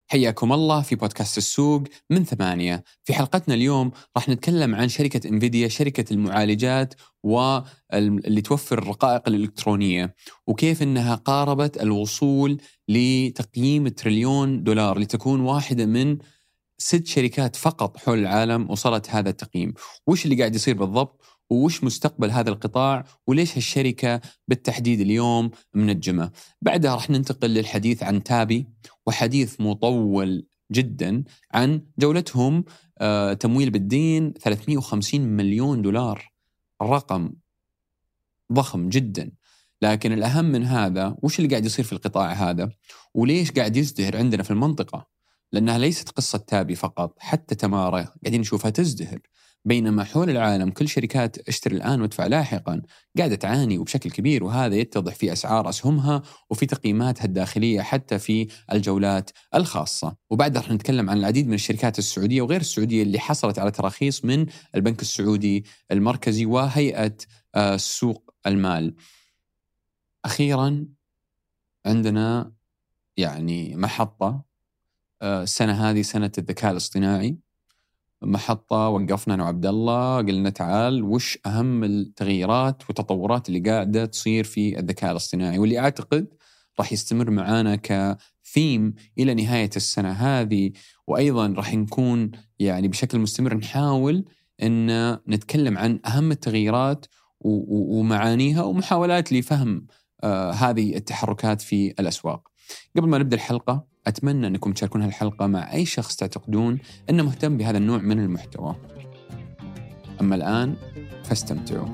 حياكم الله في بودكاست السوق من 8. في حلقتنا اليوم راح نتكلم عن شركة انفيديا، شركة المعالجات واللي توفر الرقائق الإلكترونية، وكيف أنها قاربت الوصول لتقييم $1 تريليون لتكون واحدة من 6 شركات فقط حول العالم وصلت هذا التقييم. وش اللي قاعد يصير بالضبط؟ وش مستقبل هذا القطاع؟ وليش هالشركة بالتحديد اليوم منجمة؟ بعدها راح ننتقل للحديث عن تابي، وحديث مطول جدا عن جولتهم تمويل بالدين $350 مليون. رقم ضخم جدا. لكن الأهم من هذا وش اللي قاعد يصير في القطاع هذا، وليش قاعد يزدهر عندنا في المنطقة؟ لأنها ليست قصة تابي فقط، حتى تمارة قاعدين نشوفها تزدهر، بينما حول العالم كل شركات اشتري الآن وادفع لاحقا قاعدة تعاني وبشكل كبير، وهذا يتضح في أسعار أسهمها وفي تقييماتها الداخلية حتى في الجولات الخاصة. وبعدها رح نتكلم عن العديد من الشركات السعودية وغير السعودية اللي حصلت على تراخيص من البنك السعودي المركزي وهيئة سوق المال. أخيرا عندنا محطة السنة هذه سنة الذكاء الاصطناعي، محطة وقفنا أنا وعبد الله قلنا تعال وش أهم التغييرات والتطورات اللي قاعدة تصير في الذكاء الاصطناعي، واللي أعتقد راح يستمر معانا كثيم إلى نهاية السنة هذه. وأيضا راح نكون بشكل مستمر نحاول أن نتكلم عن أهم التغييرات ومعانيها ومحاولات لفهم هذه التحركات في الأسواق. قبل ما نبدأ الحلقة أتمنى أنكم تشاركون هالحلقة مع أي شخص تعتقدون أنه مهتم بهذا النوع من المحتوى. أما الآن فاستمتعوا.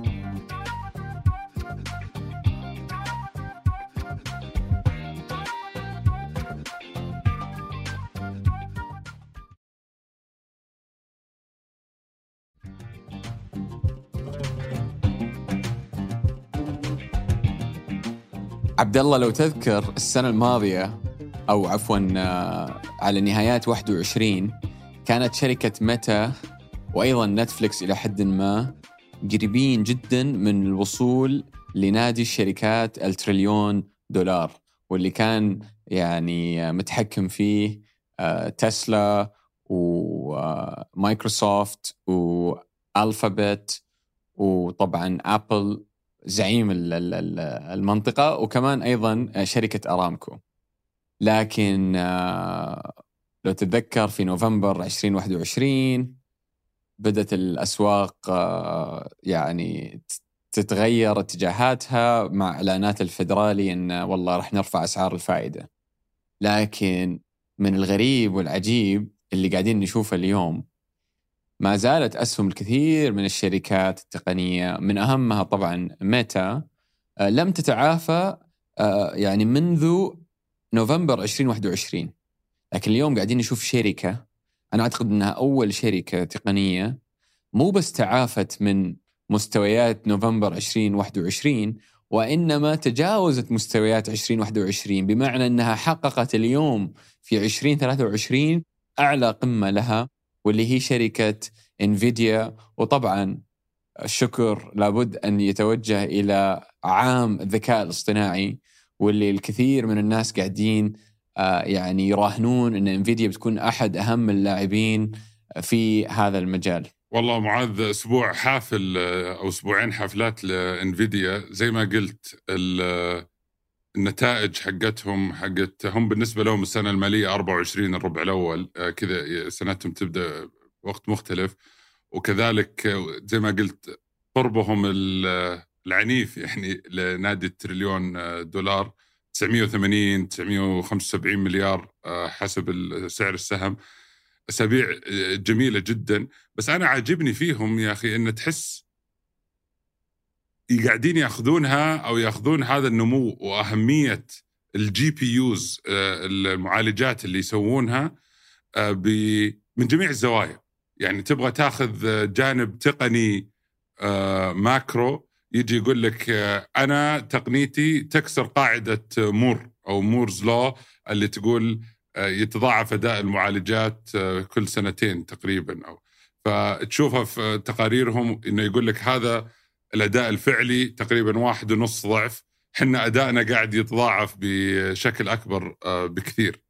عبد الله، لو تذكر السنة الماضية أو عفواً على نهايات 21 كانت شركة ميتا وأيضاً نتفليكس إلى حد ما قريبين جداً من الوصول لنادي الشركات $1 تريليون، واللي كان متحكم فيه تسلا ومايكروسوفت وألفابت وطبعاً أبل زعيم المنطقة، وكمان أيضاً شركة أرامكو. لكن لو تتذكر في نوفمبر 2021 بدأت الأسواق تتغير اتجاهاتها مع إعلانات الفيدرالي أن والله رح نرفع أسعار الفائدة. لكن من الغريب والعجيب اللي قاعدين نشوفه اليوم، ما زالت أسهم الكثير من الشركات التقنية من أهمها طبعا ميتا لم تتعافى منذ نوفمبر 2021. لكن اليوم قاعدين نشوف شركة أنا أعتقد أنها أول شركة تقنية مو بس تعافت من مستويات نوفمبر 2021، وإنما تجاوزت مستويات 2021، بمعنى أنها حققت اليوم في 2023 أعلى قمة لها، واللي هي شركة انفيديا. وطبعا الشكر لابد أن يتوجه إلى عام الذكاء الاصطناعي، واللي الكثير من الناس قاعدين يراهنون أن انفيديا بتكون أحد أهم اللاعبين في هذا المجال. والله معاذ، أسبوع حافل أو أسبوعين حفلات لانفيديا. زي ما قلت النتائج حقتهم بالنسبة لهم السنة المالية 24 الربع الأول كذا سنتهم تبدأ وقت مختلف، وكذلك زي ما قلت قربهم العنيف لنادي $1 تريليون، 980-975 مليار حسب سعر السهم. أسابيع جميلة جدا. بس أنا عاجبني فيهم يا أخي أن تحس قاعدين يأخذون هذا النمو وأهمية الجي بي يوز، المعالجات اللي يسوونها من جميع الزوايا. تبغى تاخذ جانب تقني ماكرو، يجي يقول لك أنا تقنيتي تكسر قاعدة مور أو مورز لو اللي تقول يتضاعف أداء المعالجات كل سنتين تقريبا، أو فتشوفها في تقاريرهم إنه يقول لك هذا الأداء الفعلي تقريبا 1.5 ضعف، حنا أدائنا قاعد يتضاعف بشكل أكبر بكثير.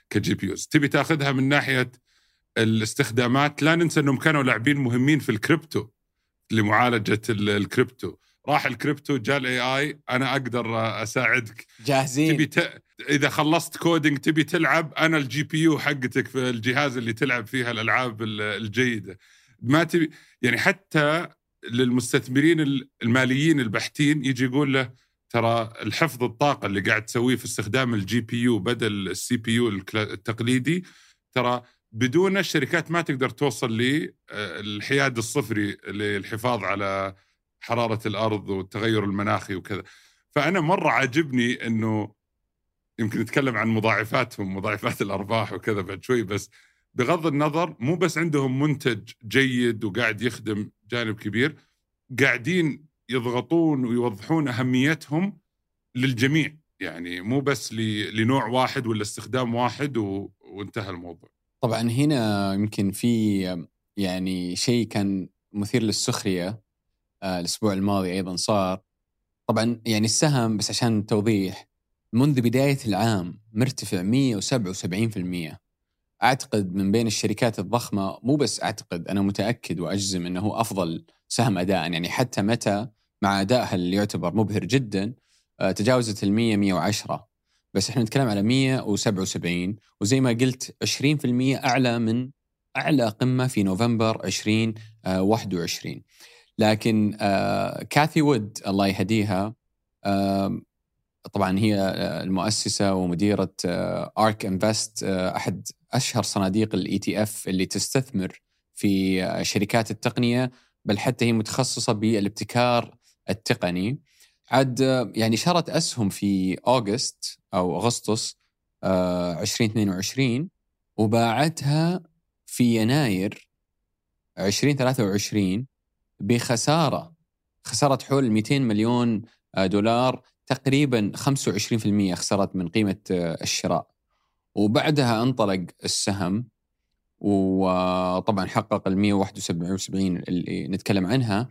كجي بي يوز. تبي تاخذها من ناحية الاستخدامات، لا ننسى أنهم كانوا لاعبين مهمين في الكريبتو لمعالجة الكريبتو. راح الكريبتو، جاء الاي اي، انا اقدر اساعدك. جاهزين. اذا خلصت كودينج تبي تلعب، انا الجي بي يو حقتك في الجهاز اللي تلعب فيها الالعاب الجيده. ما تبي يعني حتى للمستثمرين الماليين البحتين يجي يقول له ترى الحفظ الطاقه اللي قاعد تسويه في استخدام الجي بي يو بدل السي بي يو التقليدي، ترى بدون الشركات ما تقدر توصل للحياد الصفري للحفاظ على حرارة الأرض والتغير المناخي وكذا. فأنا مرة عجبني أنه يمكن نتكلم عن مضاعفاتهم، مضاعفات الأرباح وكذا بعد شوي، بس بغض النظر مو بس عندهم منتج جيد وقاعد يخدم جانب كبير، قاعدين يضغطون ويوضحون أهميتهم للجميع، يعني مو بس لنوع واحد ولا استخدام واحد وانتهى الموضوع. طبعا هنا يمكن في يعني شيء كان مثير للسخرية الأسبوع الماضي أيضا صار. طبعا يعني السهم بس عشان توضيح، منذ بداية العام مرتفع 177%. أعتقد من بين الشركات الضخمة، مو بس أعتقد، أنا متأكد وأجزم أنه أفضل سهم أداء. يعني حتى متى مع أدائها اللي يعتبر مبهر جدا تجاوزت 110، بس إحنا نتكلم على 177، وزي ما قلت 20% أعلى من أعلى قمة في نوفمبر 2021. لكن كاثي وود الله يهديها، طبعا هي المؤسسة ومديرة آرك إنفست، أحد أشهر صناديق الإي تي إف اللي تستثمر في شركات التقنية، بل حتى هي متخصصة بالابتكار التقني. عاد يعني شرت أسهم في أغسطس 2022، وباعتها في يناير 2023 بخسارة حول 200 مليون دولار، تقريبا 25% خسرت من قيمة الشراء. وبعدها انطلق السهم، وطبعا حقق 171 اللي نتكلم عنها.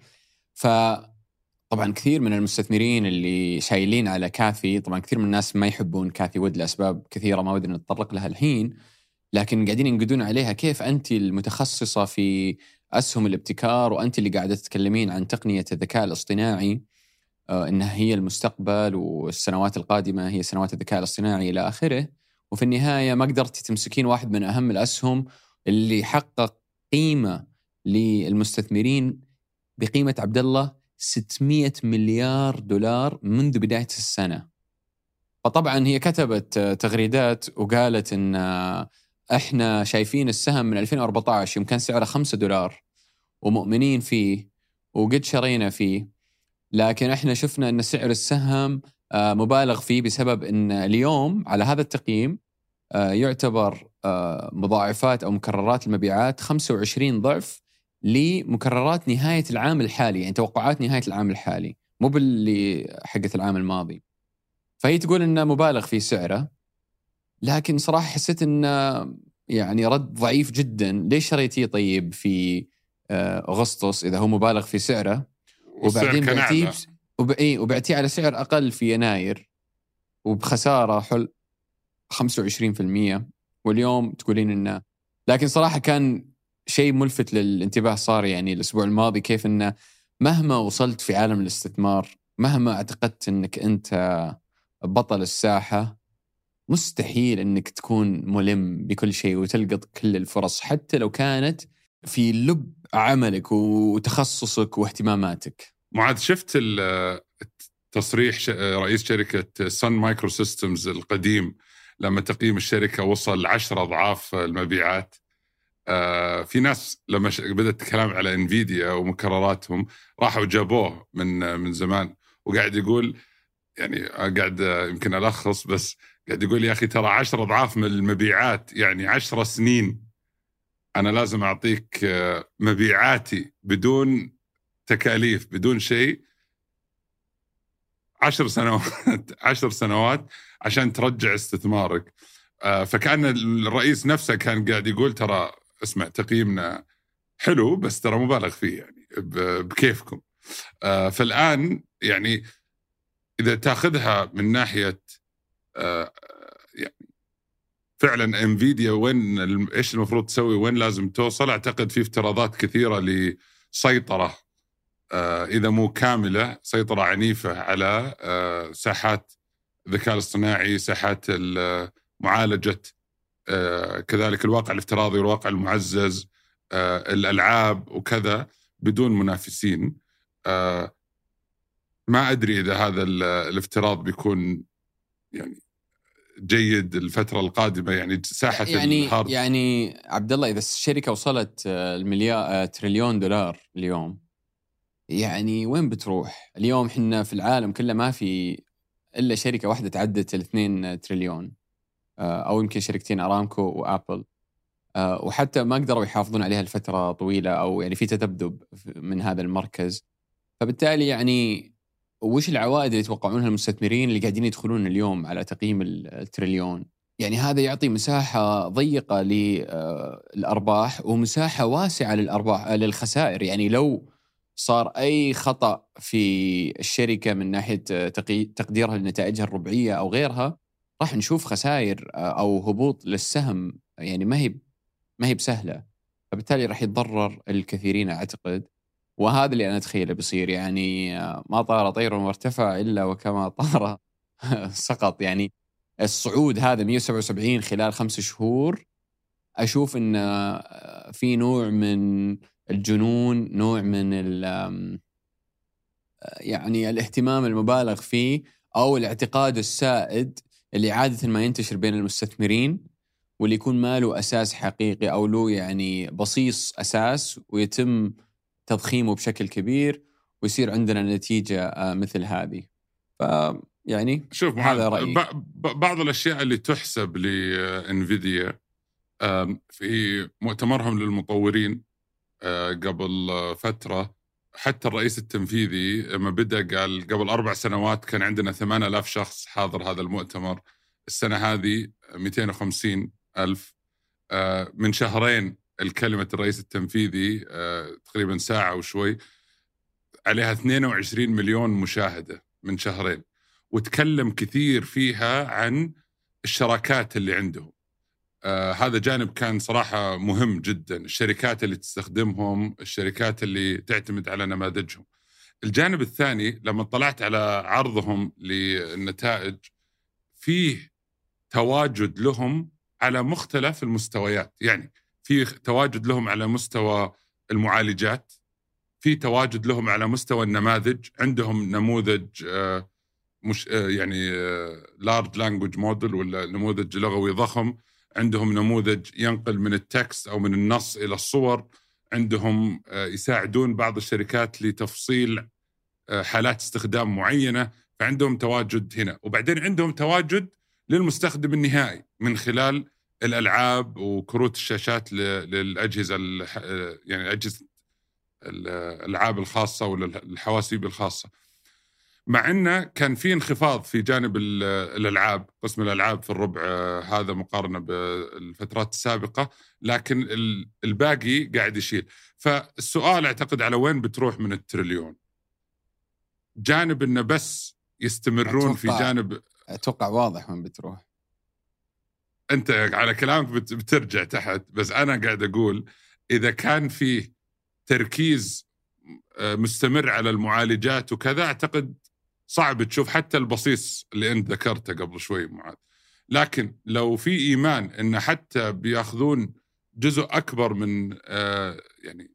فطبعا كثير من المستثمرين اللي شايلين على كاثي، طبعا كثير من الناس ما يحبون كاثي وود لأسباب كثيرة ما ودنا نتطرق لها الحين، لكن قاعدين ينقدون عليها. كيف أنت المتخصصة في أسهم الابتكار وأنت اللي قاعدة تتكلمين عن تقنية الذكاء الاصطناعي إنها هي المستقبل والسنوات القادمة هي سنوات الذكاء الاصطناعي إلى آخره، وفي النهاية ما قدرتي تمسكين واحد من أهم الأسهم اللي حقق قيمة للمستثمرين بقيمة عبد الله 600 مليار دولار منذ بداية السنة. فطبعا هي كتبت تغريدات وقالت إن إحنا شايفين السهم من 2014 يمكن سعره $5 ومؤمنين فيه وقد شرينا فيه، لكن إحنا شفنا أن سعر السهم مبالغ فيه بسبب أن اليوم على هذا التقييم يعتبر مضاعفات أو مكررات المبيعات 25 ضعف لمكررات نهاية العام الحالي، يعني توقعات نهاية العام الحالي مو باللي حقت العام الماضي. فهي تقول أنه مبالغ في سعره، لكن صراحة حسيت أنه يعني رد ضعيف جدا. ليش شريتيه طيب في أغسطس إذا هو مبالغ في سعره، وبعدين وبعتيه على سعر أقل في يناير وبخسارة حول 25%، واليوم تقولين إنه. لكن صراحة كان شيء ملفت للانتباه صار يعني الأسبوع الماضي، كيف إنه مهما وصلت في عالم الاستثمار، مهما اعتقدت إنك أنت بطل الساحة، مستحيل إنك تكون ملم بكل شيء وتلقط كل الفرص حتى لو كانت في لب عملك وتخصصك واهتماماتك. معاذ، شفت التصريح رئيس شركة سان مايكرو سيستمز القديم لما تقييم الشركة وصل 10 أضعاف المبيعات؟ في ناس لما بدأت الكلام على انفيديا ومكرراتهم راحوا جابوه من زمان، وقاعد يقول يعني قاعد يمكن ألخص، بس قاعد يقول يا أخي ترى 10 أضعاف من المبيعات يعني 10 سنين أنا لازم أعطيك مبيعاتي بدون تكاليف بدون شيء 10 سنوات عشان ترجع استثمارك. فكأن الرئيس نفسه كان قاعد يقول ترى اسمع تقييمنا حلو بس ترى مبالغ فيه يعني بكيفكم. فالآن يعني إذا تأخذها من ناحية يعني فعلا انفيديا وين ايش المفروض تسوي، وين لازم توصل. اعتقد في افتراضات كثيره لسيطره اذا مو كامله، سيطره عنيفه على ساحات الذكاء الاصطناعي، ساحات معالجه كذلك الواقع الافتراضي والواقع المعزز، الالعاب وكذا، بدون منافسين. ما ادري اذا هذا الافتراض بيكون يعني جيد الفترة القادمة، يعني ساحة الهارد. يعني عبد الله، إذا الشركة وصلت المليار تريليون دولار اليوم، يعني وين بتروح؟ اليوم حنا في العالم كله ما في إلا شركة واحدة تعدت 2 تريليون، أو يمكن شركتين، أرامكو وآبل، وحتى ما قدروا يحافظون عليها لفترة طويلة، أو يعني في تذبذب من هذا المركز. فبالتالي يعني وش العوائد اللي يتوقعونها المستثمرين اللي قاعدين يدخلون اليوم على تقييم التريليون؟ يعني هذا يعطي مساحة ضيقة للأرباح ومساحة واسعة للخسائر. يعني لو صار أي خطأ في الشركة من ناحية تقديرها لنتائجها الربعية أو غيرها، راح نشوف خسائر أو هبوط للسهم، يعني ما هي بسهلة. فبالتالي راح يتضرر الكثيرين أعتقد، وهذا اللي أنا أتخيله بيصير. يعني ما طار طير وارتفع إلا وكما طار سقط. يعني الصعود هذا 177 خلال 5 شهور، أشوف إن في نوع من الجنون، نوع من يعني الاهتمام المبالغ فيه، أو الاعتقاد السائد اللي عادة ما ينتشر بين المستثمرين، واللي يكون ما له أساس حقيقي أو له يعني بصيص أساس، ويتم تضخيمه بشكل كبير، ويصير عندنا نتيجة مثل هذه. فيعني شوف، هذا رأيي. بعض الأشياء اللي تحسب لإنفيديا في مؤتمرهم للمطورين قبل فترة، حتى الرئيس التنفيذي لما بدأ قال قبل 4 سنوات كان عندنا 8000 شخص حاضر هذا المؤتمر، السنة هذه 250,000. من شهرين الكلمة الرئيس التنفيذي تقريبا ساعة وشوي عليها 22 مليون مشاهدة من شهرين، وتكلم كثير فيها عن الشراكات اللي عندهم. هذا جانب كان صراحة مهم جدا، الشركات اللي تستخدمهم، الشركات اللي تعتمد على نماذجهم. الجانب الثاني لما طلعت على عرضهم للنتائج، فيه تواجد لهم على مختلف المستويات. يعني في تواجد لهم على مستوى المعالجات، في تواجد لهم على مستوى النماذج. عندهم نموذج مش يعني large language model ولا نموذج لغوي ضخم، عندهم نموذج ينقل من التكست أو من النص إلى الصور، عندهم يساعدون بعض الشركات لتفصيل حالات استخدام معينة، فعندهم تواجد هنا. وبعدين عندهم تواجد للمستخدم النهائي من خلال الألعاب وكروت الشاشات للأجهزة، يعني أجهزة الألعاب الخاصة والحواسيب الخاصة. مع أنه كان في انخفاض في جانب الألعاب، قسم الألعاب في الربع هذا مقارنة بالفترات السابقة، لكن الباقي قاعد يشيل. فالسؤال أعتقد على وين بتروح من التريليون؟ جانب أنه بس يستمرون في جانب، أتوقع واضح وين بتروح. أنت على كلامك بترجع تحت، بس أنا قاعد أقول إذا كان فيه تركيز مستمر على المعالجات وكذا، أعتقد صعب تشوف حتى البصيص اللي أنت ذكرته قبل شوي معاذ. لكن لو في إيمان أن حتى بيأخذون جزء أكبر من يعني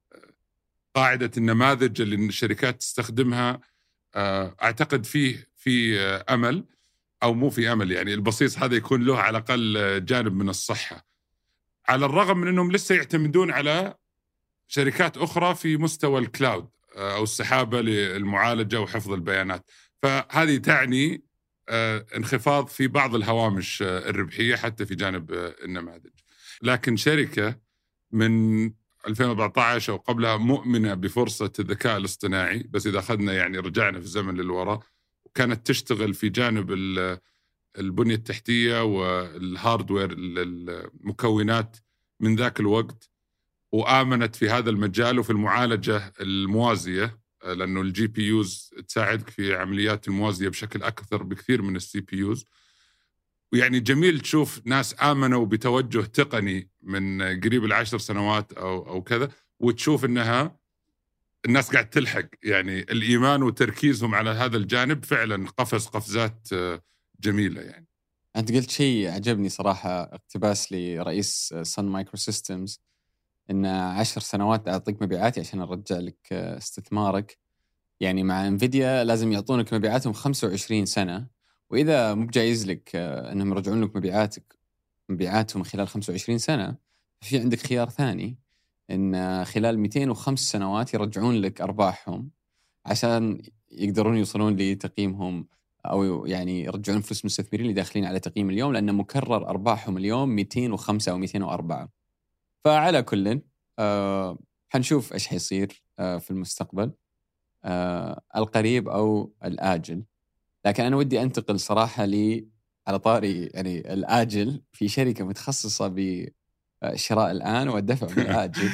قاعدة النماذج اللي الشركات تستخدمها، أعتقد في أمل، أو مو في أمل، يعني البصيص هذا يكون له على الأقل جانب من الصحة، على الرغم من أنهم لسه يعتمدون على شركات أخرى في مستوى الكلاود أو السحابة للمعالجة وحفظ البيانات. فهذه تعني انخفاض في بعض الهوامش الربحية حتى في جانب النماذج. لكن شركة من 2014 أو قبلها مؤمنة بفرصة الذكاء الاصطناعي، بس إذا أخذنا يعني رجعنا في الزمن للوراء، وكانت تشتغل في جانب البنية التحتية والهاردوير، المكونات من ذاك الوقت، وآمنت في هذا المجال وفي المعالجة الموازية، لأنه الجي بي يوز تساعدك في عمليات الموازية بشكل أكثر بكثير من السي بي يوز. ويعني جميل تشوف ناس آمنوا بتوجه تقني من قريب 10 سنوات أو كذا، وتشوف أنها الناس قاعد تلحق. يعني الإيمان وتركيزهم على هذا الجانب فعلا قفزات جميلة. يعني أنت قلت شيء عجبني صراحة، اقتباس لرئيس سن مايكرو سيستمز، إن 10 سنوات أعطيك مبيعاتي عشان أرجع لك استثمارك. يعني مع انفيديا لازم يعطونك مبيعاتهم 25 سنة، وإذا مو جايز لك أنهم يرجعون لك مبيعاتهم خلال 25 سنة، في عندك خيار ثاني، إن خلال 205 سنوات يرجعون لك أرباحهم عشان يقدرون يوصلون لتقييمهم، أو يعني يرجعون فلوس المستثمرين اللي داخلين على تقييم اليوم، لأن مكرر أرباحهم اليوم 205 أو 204. فعلى كل حنشوف إيش حيصير في المستقبل القريب أو الآجل. لكن أنا ودي أنتقل صراحة على طاري يعني الآجل، في شركة متخصصة بالشراء الآن والدفع بالآجل.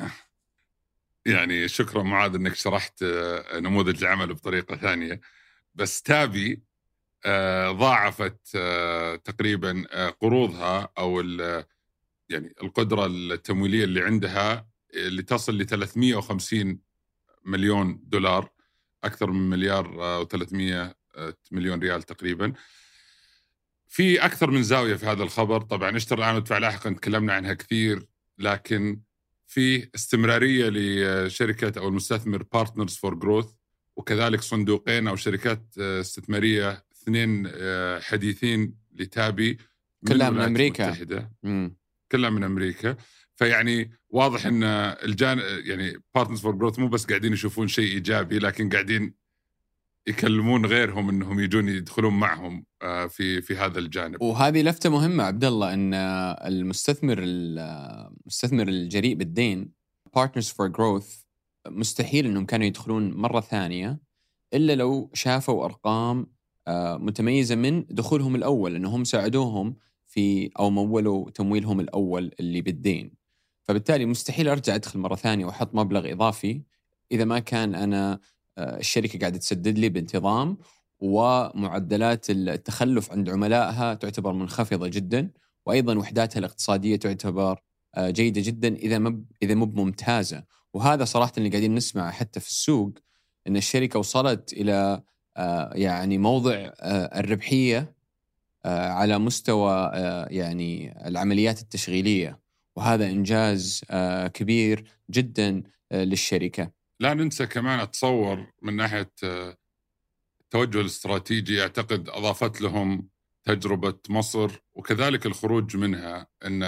يعني شكرا معاذ أنك شرحت نموذج العمل بطريقة ثانية. بس تابي ضاعفت تقريبا قروضها أو يعني القدرة التمويلية اللي عندها، اللي تصل ل 350 مليون دولار، أكثر من مليار و300 مليون ريال تقريبا. في أكثر من زاوية في هذا الخبر. طبعا اشترى الآن وادفع لاحقا تكلمنا عنها كثير، لكن في استمرارية لشركة أو المستثمر بارتنرز فور جروث، وكذلك صندوقين أو شركات استثمارية 2 حديثين لتابي كلها من أمريكا. كلها من أمريكا. فيعني واضح أن يعني بارتنرز فور جروث مو بس قاعدين يشوفون شيء إيجابي، لكن قاعدين يكلمون غيرهم أنهم يجون يدخلون معهم في هذا الجانب. وهذه لفتة مهمة عبد الله، أن المستثمر الجريء بالدين Partners for Growth مستحيل أنهم كانوا يدخلون مرة ثانية إلا لو شافوا أرقام متميزة من دخولهم الأول، أنهم ساعدوهم في أو مولوا تمويلهم الأول اللي بالدين. فبالتالي مستحيل أرجع أدخل مرة ثانية وأحط مبلغ إضافي إذا ما كان أنا الشركة قاعدة تسدد لي بانتظام، ومعدلات التخلف عند عملائها تعتبر منخفضة جدا، وأيضا وحداتها الاقتصادية تعتبر جيدة جدا إذا مو ممتازة. وهذا صراحة اللي قاعدين نسمع حتى في السوق، أن الشركة وصلت إلى يعني موضع الربحية على مستوى يعني العمليات التشغيلية، وهذا إنجاز كبير جدا للشركة. لا ننسى كمان أتصور من ناحية التوجه الاستراتيجي، أعتقد أضافت لهم تجربة مصر وكذلك الخروج منها، أن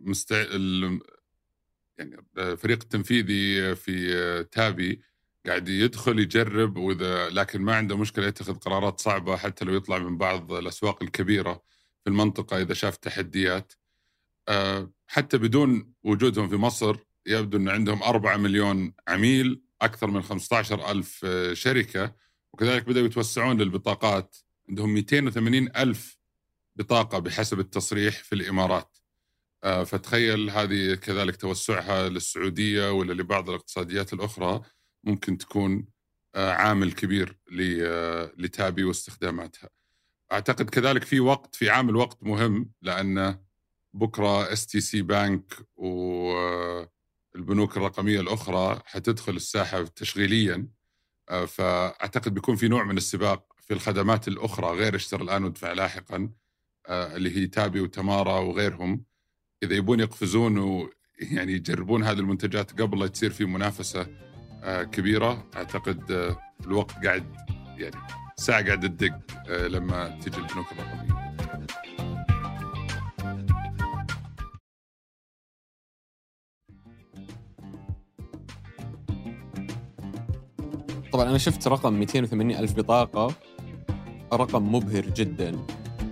يعني الفريق التنفيذي في تابي قاعد يدخل يجرب، لكن ما عنده مشكلة يتخذ قرارات صعبة حتى لو يطلع من بعض الأسواق الكبيرة في المنطقة إذا شاف تحديات. حتى بدون وجودهم في مصر يبدو أن عندهم 4 مليون عميل، أكثر من 15,000 شركة، وكذلك بدأوا يتوسعون للبطاقات. عندهم 280,000 بطاقة بحسب التصريح في الإمارات. فتخيل هذه كذلك توسعها للسعودية ولا لبعض الاقتصاديات الأخرى ممكن تكون عامل كبير لتابي واستخداماتها. أعتقد كذلك في عامل وقت مهم، لأن بكرة STC بانك والبنوك الرقمية الأخرى حتدخل الساحة تشغيليا. فأعتقد بيكون في نوع من السباق في الخدمات الأخرى غير اشتري الآن وادفع لاحقا، اللي هي تابي وتمارا وغيرهم. إذا يبون يقفزون ويعني يجربون هذه المنتجات قبل لا تصير في منافسة كبيرة، أعتقد الوقت قاعد يعني ساعة قاعد تدق لما تجي البنوك الرقمية. طبعا أنا شفت رقم 280,000 بطاقة، رقم مبهر جدا.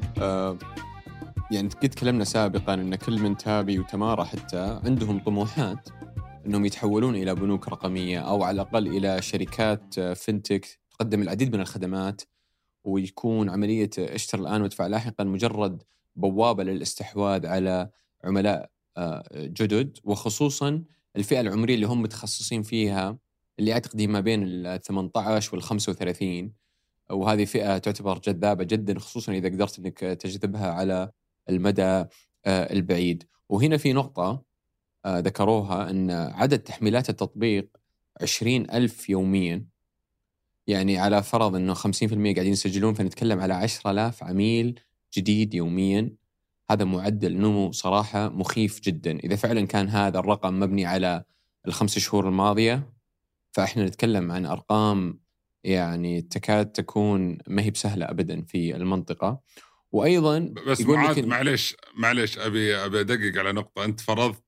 يعني قد تكلمنا سابقا أن كل من تابي وتمارا حتى عندهم طموحات أنهم يتحولون إلى بنوك رقمية، أو على الأقل إلى شركات فينتك تقدم العديد من الخدمات، ويكون عملية اشتر الآن وادفع لاحقا مجرد بوابة للاستحواذ على عملاء جدد، وخصوصا الفئة العمرية اللي هم متخصصين فيها، اللي أعتقد ما بين 18 وال 35. وهذه فئة تعتبر جذابة جدا، خصوصا إذا قدرت أنك تجذبها على المدى البعيد. وهنا في نقطة ذكروها أن عدد تحميلات التطبيق 20,000 يوميا، يعني على فرض أنه 50% قاعدين يسجلون، فنتكلم على 10,000 عميل جديد يوميا. هذا معدل نمو صراحة مخيف جدا. إذا فعلا كان هذا الرقم مبني على ال5 شهور الماضية، فإحنا نتكلم عن أرقام يعني تكاد تكون ما هي بسهلة أبدا في المنطقة. وأيضا بس معليش أبي أدقق على نقطة. أنت فرضت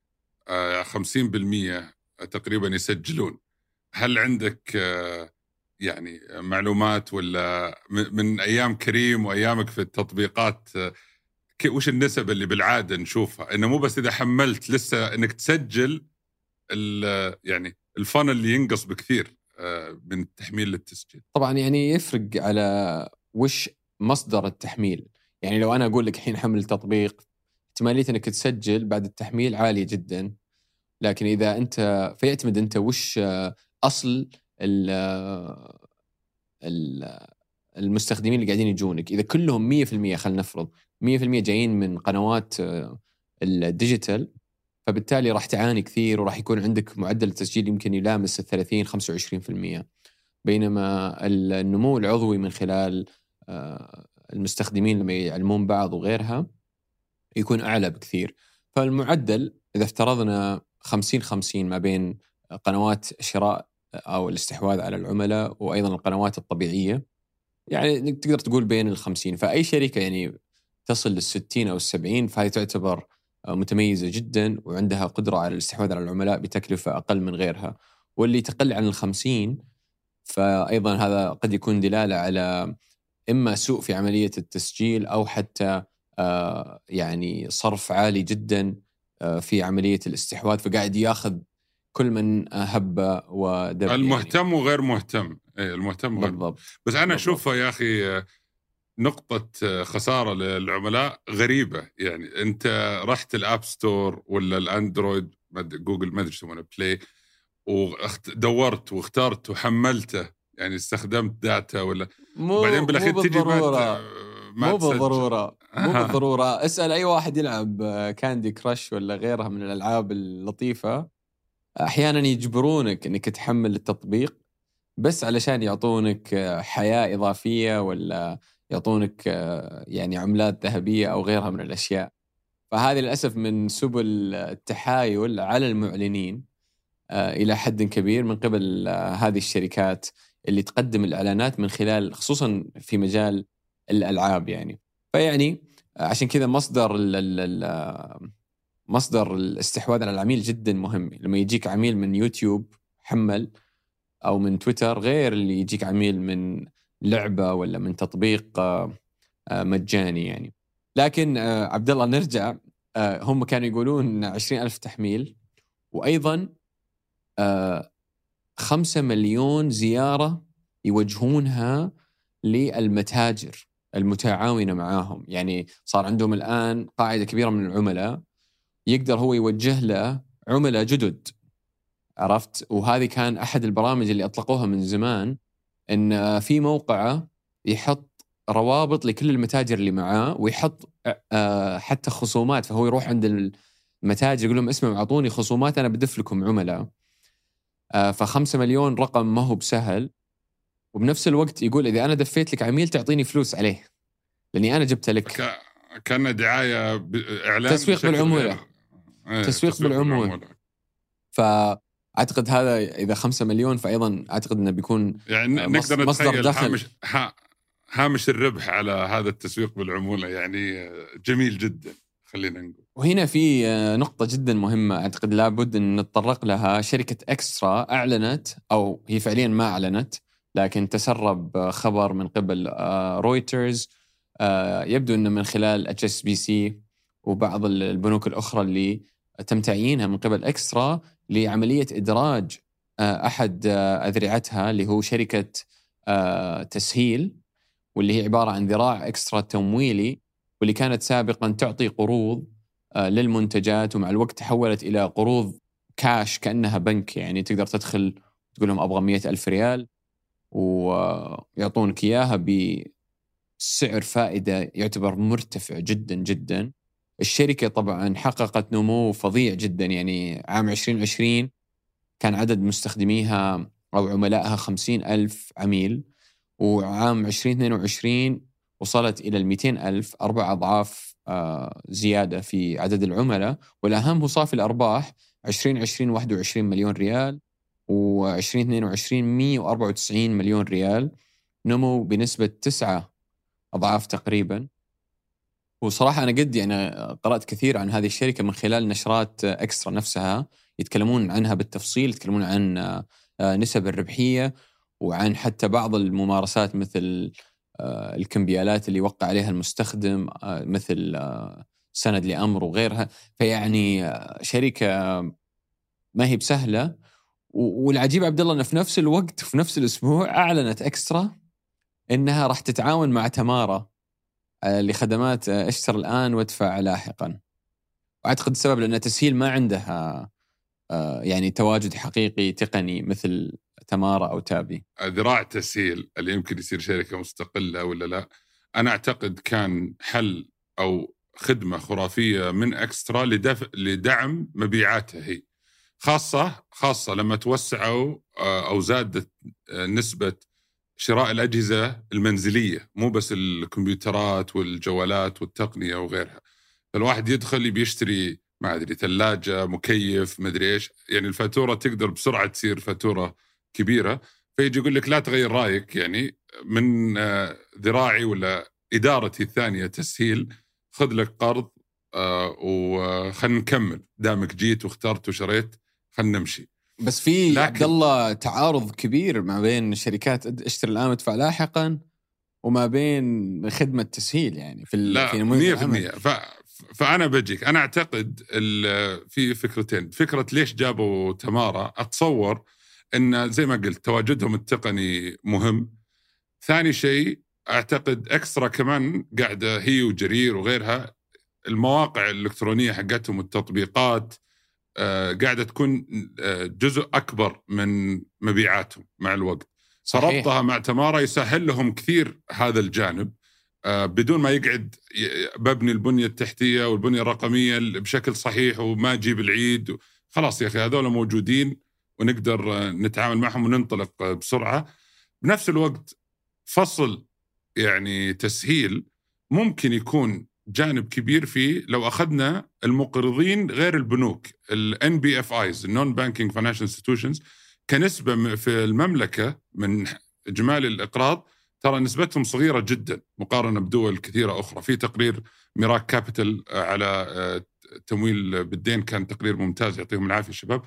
50% تقريبا يسجلون. هل عندك يعني معلومات ولا من أيام كريم وأيامك في التطبيقات وش النسب اللي بالعادة نشوفها؟ إنه مو بس إذا حملت لسه إنك تسجل يعني الفن اللي ينقص بكثير من التحميل للتسجيل. طبعا يعني يفرق على وش مصدر التحميل. يعني لو أنا أقول لك الحين حمل التطبيق، احتمالية أنك تسجل بعد التحميل عالية جدا. لكن إذا أنت فيعتمد أنت وش أصل المستخدمين اللي قاعدين يجونك. إذا كلهم 100%، خلينا نفرض 100% جايين من قنوات الديجيتال، فبالتالي راح تعاني كثير وراح يكون عندك معدل التسجيل يمكن يلامس 30-25%. بينما النمو العضوي من خلال المستخدمين لما يعلمون بعض وغيرها يكون أعلى بكثير. فالمعدل إذا افترضنا 50-50 ما بين قنوات الشراء أو الاستحواذ على العملاء وأيضا القنوات الطبيعية، يعني تقدر تقول بين 50. فأي شركة يعني تصل 60 أو 70 فهي تعتبر متميزة جدا وعندها قدرة على الاستحواذ على العملاء بتكلفة أقل من غيرها. واللي تقل عن 50 فأيضا هذا قد يكون دلالة على إما سوء في عملية التسجيل أو حتى يعني صرف عالي جدا في عملية الاستحواذ، فقاعد ياخذ كل من هب ودب. المهتم يعني وغير مهتم. المهتم بالضبط. بس أنا أشوفها يا أخي نقطة خسارة للعملاء غريبة. يعني أنت رحت الأب ستور ولا الأندرويد جوجل ما أدري يسمونه بلاي، ودورت واخترت وحملته، يعني استخدمت داتا ولا بعدين بالأخير تجي مو بالضرورة اسأل أي واحد يلعب كاندي كراش ولا غيرها من الألعاب اللطيفة، أحيانا يجبرونك أنك تحمل التطبيق بس علشان يعطونك حياة إضافية ولا يعطونك يعني عملات ذهبية أو غيرها من الأشياء. فهذه للأسف من سبل التحايل على المعلنين إلى حد كبير من قبل هذه الشركات اللي تقدم الإعلانات من خلال، خصوصا في مجال الألعاب يعني. فيعني عشان كذا مصدر الاستحواذ على العميل جدا مهم. لما يجيك عميل من يوتيوب حمل أو من تويتر غير اللي يجيك عميل من لعبة ولا من تطبيق مجاني يعني. لكن عبد الله نرجع، هم كانوا يقولون 20,000 تحميل، وأيضا 5 مليون زيارة يوجهونها للمتاجر المتعاونة معاهم. يعني صار عندهم الآن قاعدة كبيرة من العملاء يقدر هو يوجه له عملاء جدد، عرفت؟ وهذه كان أحد البرامج اللي أطلقوها من زمان، إن في موقعه يحط روابط لكل المتاجر اللي معاه ويحط حتى خصومات. فهو يروح عند المتاجر يقول لهم اسمعوا أعطوني خصومات أنا بدف لكم عملاء. ف5 مليون رقم ما هو بسهل. وبنفس الوقت يقول إذا أنا دفيت لك عميل تعطيني فلوس عليه لأني أنا جبت لك. كان دعاية إعلان، تسويق بالعمولة. تسويق بالعمولة. فأعتقد هذا إذا 5 مليون فأيضا أعتقد أنه بيكون يعني نقدر مصدر دخل. هامش الربح على هذا التسويق بالعمولة يعني جميل جدا. خلينا نقول وهنا في نقطة جدا مهمة أعتقد لابد أن نتطرق لها. شركة إكسترا أعلنت، أو هي فعليا ما أعلنت لكن تسرب خبر من قبل رويترز، يبدو أنه من خلال HSBC وبعض البنوك الأخرى اللي تم تعيينها من قبل إكسترا لعملية إدراج أحد أذرعتها اللي هو شركة تسهيل، واللي هي عبارة عن ذراع إكسترا تمويلي، واللي كانت سابقا تعطي قروض للمنتجات ومع الوقت تحولت إلى قروض كاش كأنها بنك. يعني تقدر تدخل تقول لهم أبغى 100,000 ريال ويعطونك إياها بسعر فائدة يعتبر مرتفع جدا جدا. الشركة طبعا حققت نمو فظيع جدا، يعني عام 2020 كان عدد مستخدميها أو عملائها 50,000 عميل، وعام 2022 وصلت إلى 200,000، 4 أضعاف زيادة في عدد العملاء. والأهم هو صافي الأرباح، 2020 21 مليون ريال، و2022 194 مليون ريال، نمو بنسبة 9 أضعاف تقريبا. وصراحة أنا يعني قرأت كثير عن هذه الشركة من خلال نشرات إكسترا نفسها، يتكلمون عنها بالتفصيل، يتكلمون عن نسب الربحية، وعن حتى بعض الممارسات مثل الكمبيالات اللي يوقع عليها المستخدم، مثل سند لأمر وغيرها. فيعني شركة ما هي بسهلة. والعجيب عبد الله أنه في نفس الوقت في نفس الأسبوع أعلنت إكسترا إنها راح تتعاون مع تمارا لخدمات اشتر الآن وادفع لاحقا. وأعتقد السبب لأن تسهيل ما عندها يعني تواجد حقيقي تقني مثل تمارا أو تابي. ذراع تسهيل اللي يمكن يصير شركة مستقلة ولا لا، أنا أعتقد كان حل أو خدمة خرافية من إكسترا لدعم مبيعاتها هي، خاصة لما توسعوا أو زادت نسبة شراء الأجهزة المنزلية، مو بس الكمبيوترات والجوالات والتقنية وغيرها. فالواحد يدخل بيشتري ما أدري ثلاجة، مكيف، ما أدري إيش، يعني الفاتورة تقدر بسرعة تصير فاتورة كبيرة، فيجي يقول لك لا تغير رأيك، يعني من ذراعي ولا إدارتي الثانية تسهيل، خذ لك قرض وخلنا نكمل، دامك جيت واخترت وشريت خلنا نمشي. بس في عبد الله تعارض كبير ما بين شركات اشتر الآن وادفع لاحقا وما بين خدمة تسهيل، يعني في نموذج العمل. فأنا بجيك، أنا أعتقد في فكرتين. فكرة ليش جابوا تمارا، أتصور إن زي ما قلت تواجدهم التقني مهم. ثاني شيء أعتقد إكسترا كمان قاعدة هي وجرير وغيرها المواقع الإلكترونية حقتهم والتطبيقات قاعدة تكون جزء أكبر من مبيعاتهم مع الوقت. فربطها مع تمارا يسهل لهم كثير هذا الجانب، بدون ما يقعد ببني البنية التحتية والبنية الرقمية بشكل صحيح وما أجيب العيد. خلاص يا أخي هذول موجودين ونقدر نتعامل معهم وننطلق بسرعة. بنفس الوقت فصل يعني تسهيل ممكن يكون جانب كبير فيه لو أخذنا المقرضين غير البنوك، ال NBFIs Non Banking Financial Institutions كنسبة في المملكة من إجمالي الإقراض، ترى نسبتهم صغيرة جدا مقارنة بدول كثيرة أخرى. في تقرير ميراك كابيتال على تمويل بالدين كان تقرير ممتاز، يعطيهم العافية شباب.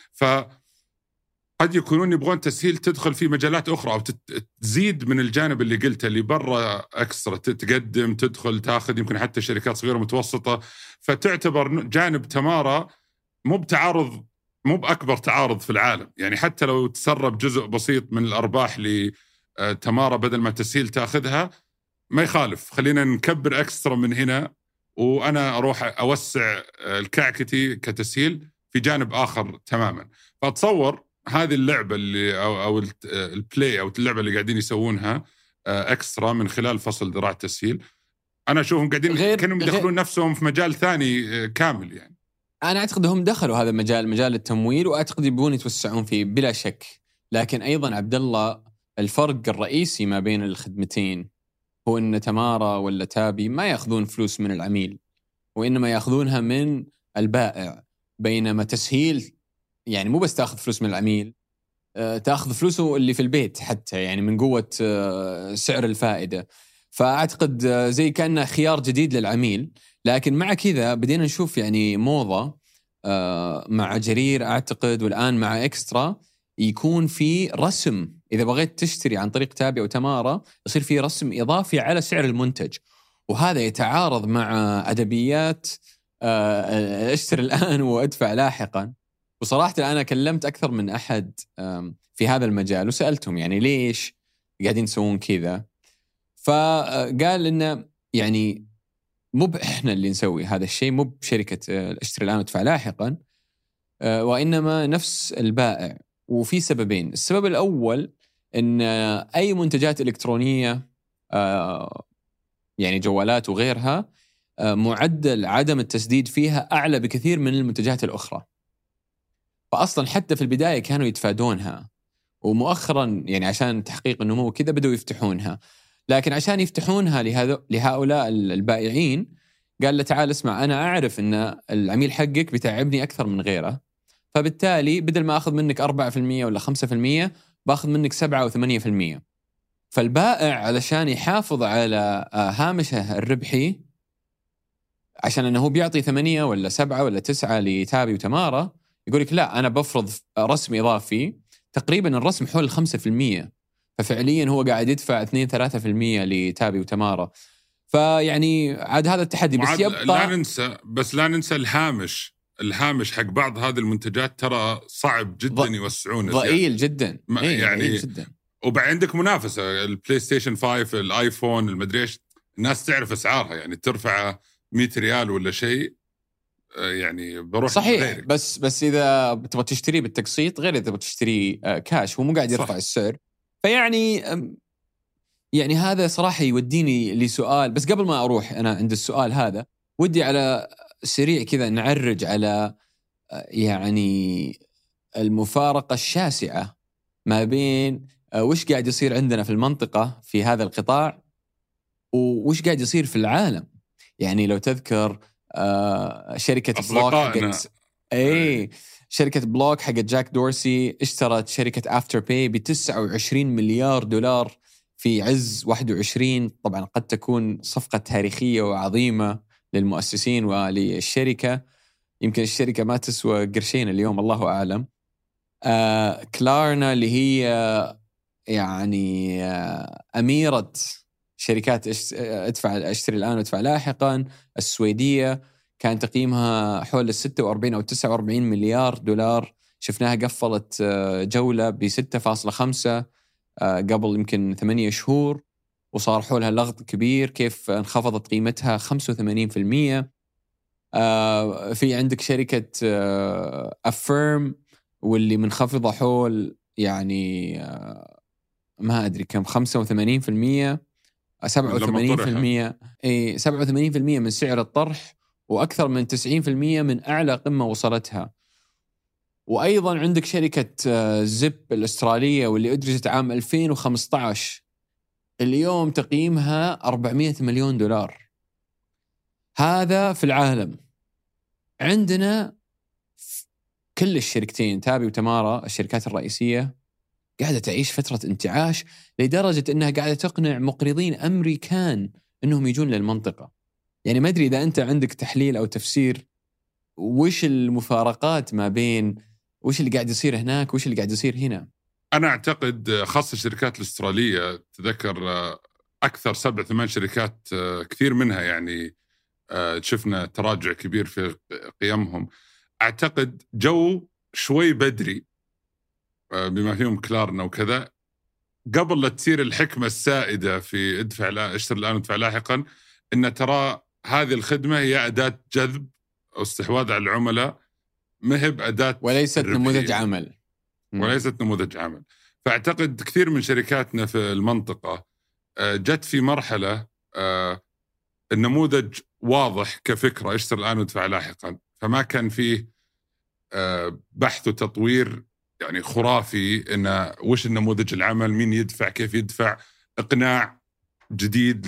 قد يكونون يبغون تسهيل تدخل في مجالات أخرى أو تزيد من الجانب اللي قلته اللي برا إكسترا، تقدم تدخل تاخذ يمكن حتى شركات صغيرة متوسطة. فتعتبر جانب تمارا مو بتعارض، مو بأكبر تعارض في العالم، يعني حتى لو تسرب جزء بسيط من الأرباح لتمارا بدل ما تسهيل تاخذها ما يخالف، خلينا نكبر إكسترا من هنا وأنا أروح أوسع الكعكتي كتسهيل في جانب آخر تماما. فأتصور هذه اللعبة اللي أو البلاي أو اللعبة اللي قاعدين يسوونها إكسترا من خلال فصل ذراع التسهيل، أنا أشوفهم قاعدين كانوا يدخلون نفسهم في مجال ثاني كامل. يعني أنا أعتقد هم دخلوا هذا المجال، مجال التمويل، وأعتقد يبون يتوسعون فيه بلا شك. لكن أيضا عبد الله الفرق الرئيسي ما بين الخدمتين هو أن تمارا ولا تابي ما يأخذون فلوس من العميل، وإنما يأخذونها من البائع. بينما تسهيل يعني مو بس تأخذ فلوس من العميل، تأخذ فلوسه اللي في البيت حتى، يعني من قوة سعر الفائدة. فأعتقد زي كأنه خيار جديد للعميل. لكن مع كذا بدينا نشوف يعني موضة مع جرير أعتقد، والآن مع إكسترا، يكون في رسم إذا بغيت تشتري عن طريق تابي أو تمارا يصير في رسم إضافي على سعر المنتج، وهذا يتعارض مع أدبيات اشتر الآن وادفع لاحقا. وصراحة أنا كلمت أكثر من أحد في هذا المجال وسألتهم يعني ليش قاعدين يسوون كذا، فقال إنه يعني مو إحنا اللي نسوي هذا الشيء، مو بشركة اشتري الآن وادفع لاحقا، وإنما نفس البائع. وفي سببين. السبب الأول إن أي منتجات إلكترونية يعني جوالات وغيرها معدل عدم التسديد فيها أعلى بكثير من المنتجات الأخرى. فأصلا حتى في البداية كانوا يتفادونها، ومؤخرا يعني عشان تحقيق النمو كذا بدأوا يفتحونها. لكن عشان يفتحونها لهؤلاء البائعين قال له تعال اسمع، أنا أعرف أن العميل حقك بتعبني أكثر من غيره، فبالتالي بدل ما أخذ منك 4% ولا 5% باخذ منك 7 أو 8%. فالبائع علشان يحافظ على هامشه الربحي، عشان أنه بيعطي 8 ولا 7 ولا 9 لتابي وتمارا، يقول لك لا أنا بفرض رسم إضافي تقريبا الرسم حول 5%، ففعليا هو قاعد يدفع 2-3% لتابي وتمارا. فيعني عاد هذا التحدي. بس يبقى لا ننسى الهامش حق بعض هذه المنتجات ترى صعب جدا يوسعونه، ضئيل جدا يعني جدا. وبعد عندك منافسة، البلاي ستيشن 5، الايفون، المدري ايش، الناس تعرف اسعارها، يعني ترفع 100 ريال ولا شيء يعني بروح صحيح غيرك. بس اذا بتبغى تشتري بالتقسيط غير اذا تبغى تشتري كاش، هو مو قاعد يرفع السعر. فيعني يعني هذا صراحة يوديني لسؤال. بس قبل ما أروح أنا عند السؤال هذا، ودي على سريع كذا نعرج على يعني المفارقة الشاسعة ما بين وش قاعد يصير عندنا في المنطقة في هذا القطاع وش قاعد يصير في العالم. يعني لو تذكر شركة بلوك حقت شركة بلوك حقت جاك دورسي اشترت شركة آفتر باي ب$29 مليار في عز 21. طبعا قد تكون صفقة تاريخية وعظيمة للمؤسسين وللشركة، يمكن الشركة ما تسوى قرشين اليوم الله أعلم. كلارنا اللي هي يعني أميرة شركات اشتري الآن وادفع لاحقا، السويدية، كان تقييمها حول 46 أو 49 مليار دولار، شفناها قفلت جولة ب6.5 قبل يمكن 8 شهور، وصار حولها لغط كبير كيف انخفضت قيمتها 85%. في عندك شركة أفيرم واللي منخفضة حول يعني ما أدري كم 85%، 87%، 87% من سعر الطرح، وأكثر من 90% من أعلى قمة وصلتها. وأيضا عندك شركة زيب الأسترالية واللي أدرجت عام 2015 اليوم تقييمها 400 مليون دولار. هذا في العالم. عندنا كل الشركتين تابي وتمارا الشركات الرئيسية قاعدة تعيش فترة انتعاش لدرجة أنها قاعدة تقنع مقرضين أمريكان أنهم يجون للمنطقة. يعني ما أدري إذا أنت عندك تحليل أو تفسير وش المفارقات ما بين وش اللي قاعد يصير هناك وش اللي قاعد يصير هنا. أنا أعتقد خاصة الشركات الأسترالية، تذكر أكثر 7-8 شركات كثير منها يعني شفنا تراجع كبير في قيمهم. أعتقد جو شوي بدري بما فيهم كلارنا وكذا، قبل لا تصير الحكمة السائدة في اشتري الآن وادفع لاحقا، إن ترى هذه الخدمة هي أداة جذب أو استحواذ على العملاء، مهب أداة وليست نموذج عمل. وليست نموذج عمل. فأعتقد كثير من شركاتنا في المنطقة جت في مرحلة النموذج واضح كفكرة، اشتري الآن وادفع لاحقا، فما كان فيه بحث وتطوير يعني خرافي إن وش النموذج العمل، مين يدفع، كيف يدفع، إقناع جديد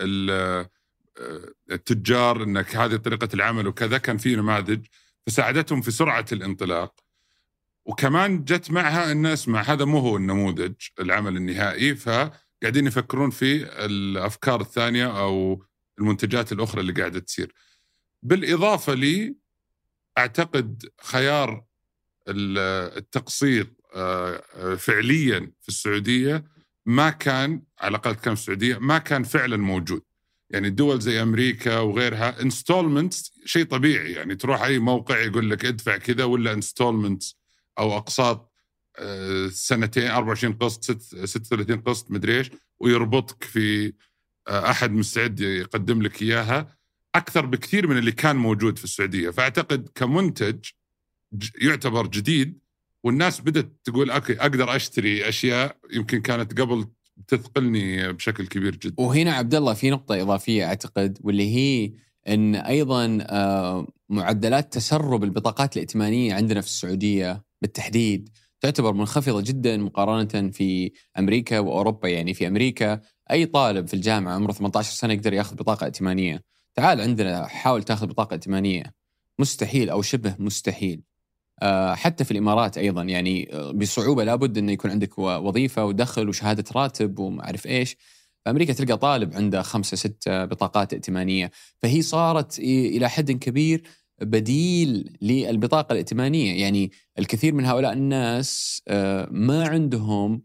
للتجار إنك هذه طريقة العمل وكذا. كان فيه نماذج فساعدتهم في سرعة الانطلاق. وكمان جت معها أن اسمع هذا مو هو النموذج العمل النهائي، فقاعدين يفكرون في الأفكار الثانية أو المنتجات الأخرى اللي قاعدة تصير. بالإضافة لي أعتقد خيار التقسيط فعليا في السعودية ما كان، على الأقل كان في السعودية ما كان فعلا موجود. يعني الدول زي أمريكا وغيرها انستولمنتس شيء طبيعي، يعني تروح أي موقع يقول لك ادفع كذا، ولا انستولمنتس أو أقساط سنتين 24 قسط 36 قسط مدري إيش، ويربطك في أحد مستعد يقدم لك إياها أكثر بكثير من اللي كان موجود في السعودية. فأعتقد كمنتج يعتبر جديد والناس بدأت تقول أقدر أشتري أشياء يمكن كانت قبل تثقلني بشكل كبير جدا. وهنا عبد الله في نقطة إضافية أعتقد، واللي هي أن أيضا معدلات تسرب البطاقات الائتمانية عندنا في السعودية بالتحديد تعتبر منخفضة جدا مقارنة في أمريكا وأوروبا. يعني في أمريكا أي طالب في الجامعة عمره 18 سنة يقدر يأخذ بطاقة ائتمانية. تعال عندنا حاول تأخذ بطاقة ائتمانية، مستحيل أو شبه مستحيل. حتى في الإمارات أيضا يعني بصعوبة لابد أن يكون عندك وظيفة ودخل وشهادة راتب ومعرف إيش. في أمريكا تلقى طالب عنده 5-6 بطاقات ائتمانية، فهي صارت إلى حد كبير بديل للبطاقة الائتمانية. يعني الكثير من هؤلاء الناس ما عندهم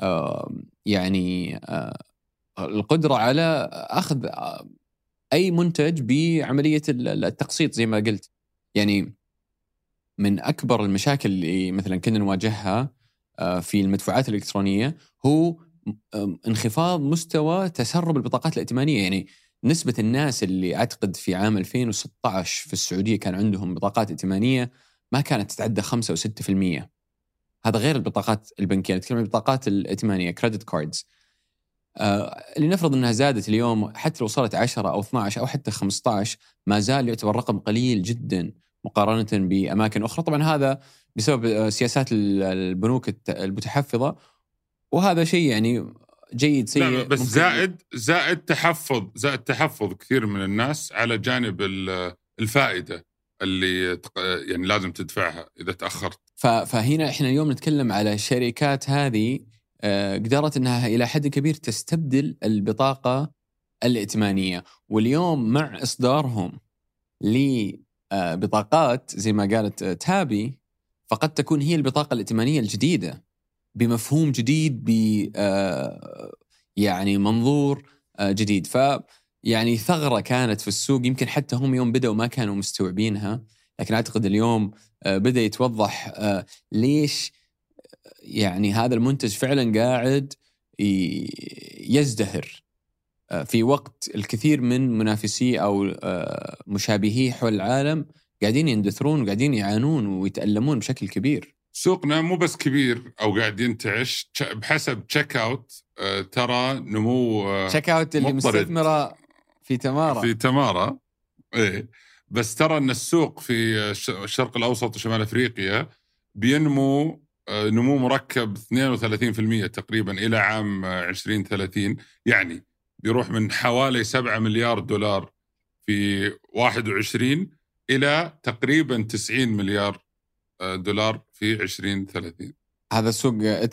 يعني القدرة على أخذ أي منتج بعملية التقسيط زي ما قلت. يعني من أكبر المشاكل اللي مثلا كنا نواجهها في المدفوعات الإلكترونية هو انخفاض مستوى تسرب البطاقات الائتمانية. يعني نسبة الناس اللي أعتقد في عام 2016 في السعودية كان عندهم بطاقات ائتمانية ما كانت تتعدى 5 أو 6%. هذا غير البطاقات البنكية، نتكلم عن البطاقات الائتمانية كريدت كاردز اللي نفرض أنها زادت اليوم، حتى لو صارت 10 أو 12 أو حتى 15 ما زال يعتبر رقم قليل جدا مقارنة بأماكن أخرى. طبعا هذا بسبب سياسات البنوك المتحفظة، وهذا شيء يعني جيد سيء. بس زائد تحفظ كثير من الناس على جانب الفائدة اللي يعني لازم تدفعها إذا تأخرت. فهنا إحنا اليوم نتكلم على الشركات هذه قدرت أنها إلى حد كبير تستبدل البطاقة الائتمانية. واليوم مع إصدارهم لبطاقات زي ما قالت تابي، فقد تكون هي البطاقة الائتمانية الجديدة بمفهوم جديد، يعني منظور جديد. يعني ثغرة كانت في السوق، يمكن حتى هم يوم بدأوا ما كانوا مستوعبينها، لكن أعتقد اليوم بدأ يتوضح ليش يعني هذا المنتج فعلا قاعد يزدهر في وقت الكثير من منافسيه أو مشابهيه حول العالم قاعدين يندثرون وقاعدين يعانون ويتألمون بشكل كبير. سوقنا مو بس كبير أو قاعد ينتعش بحسب تشيك أوت. ترى نمو تشيك أوت اللي مستثمرة في تمارا إيه، بس ترى أن السوق في الشرق الأوسط وشمال أفريقيا بينمو نمو مركب 32% تقريبا إلى عام 2030. يعني بيروح من حوالي 7 مليار دولار في 21 إلى تقريبا 90 مليار دولار في 2030. هذا السوق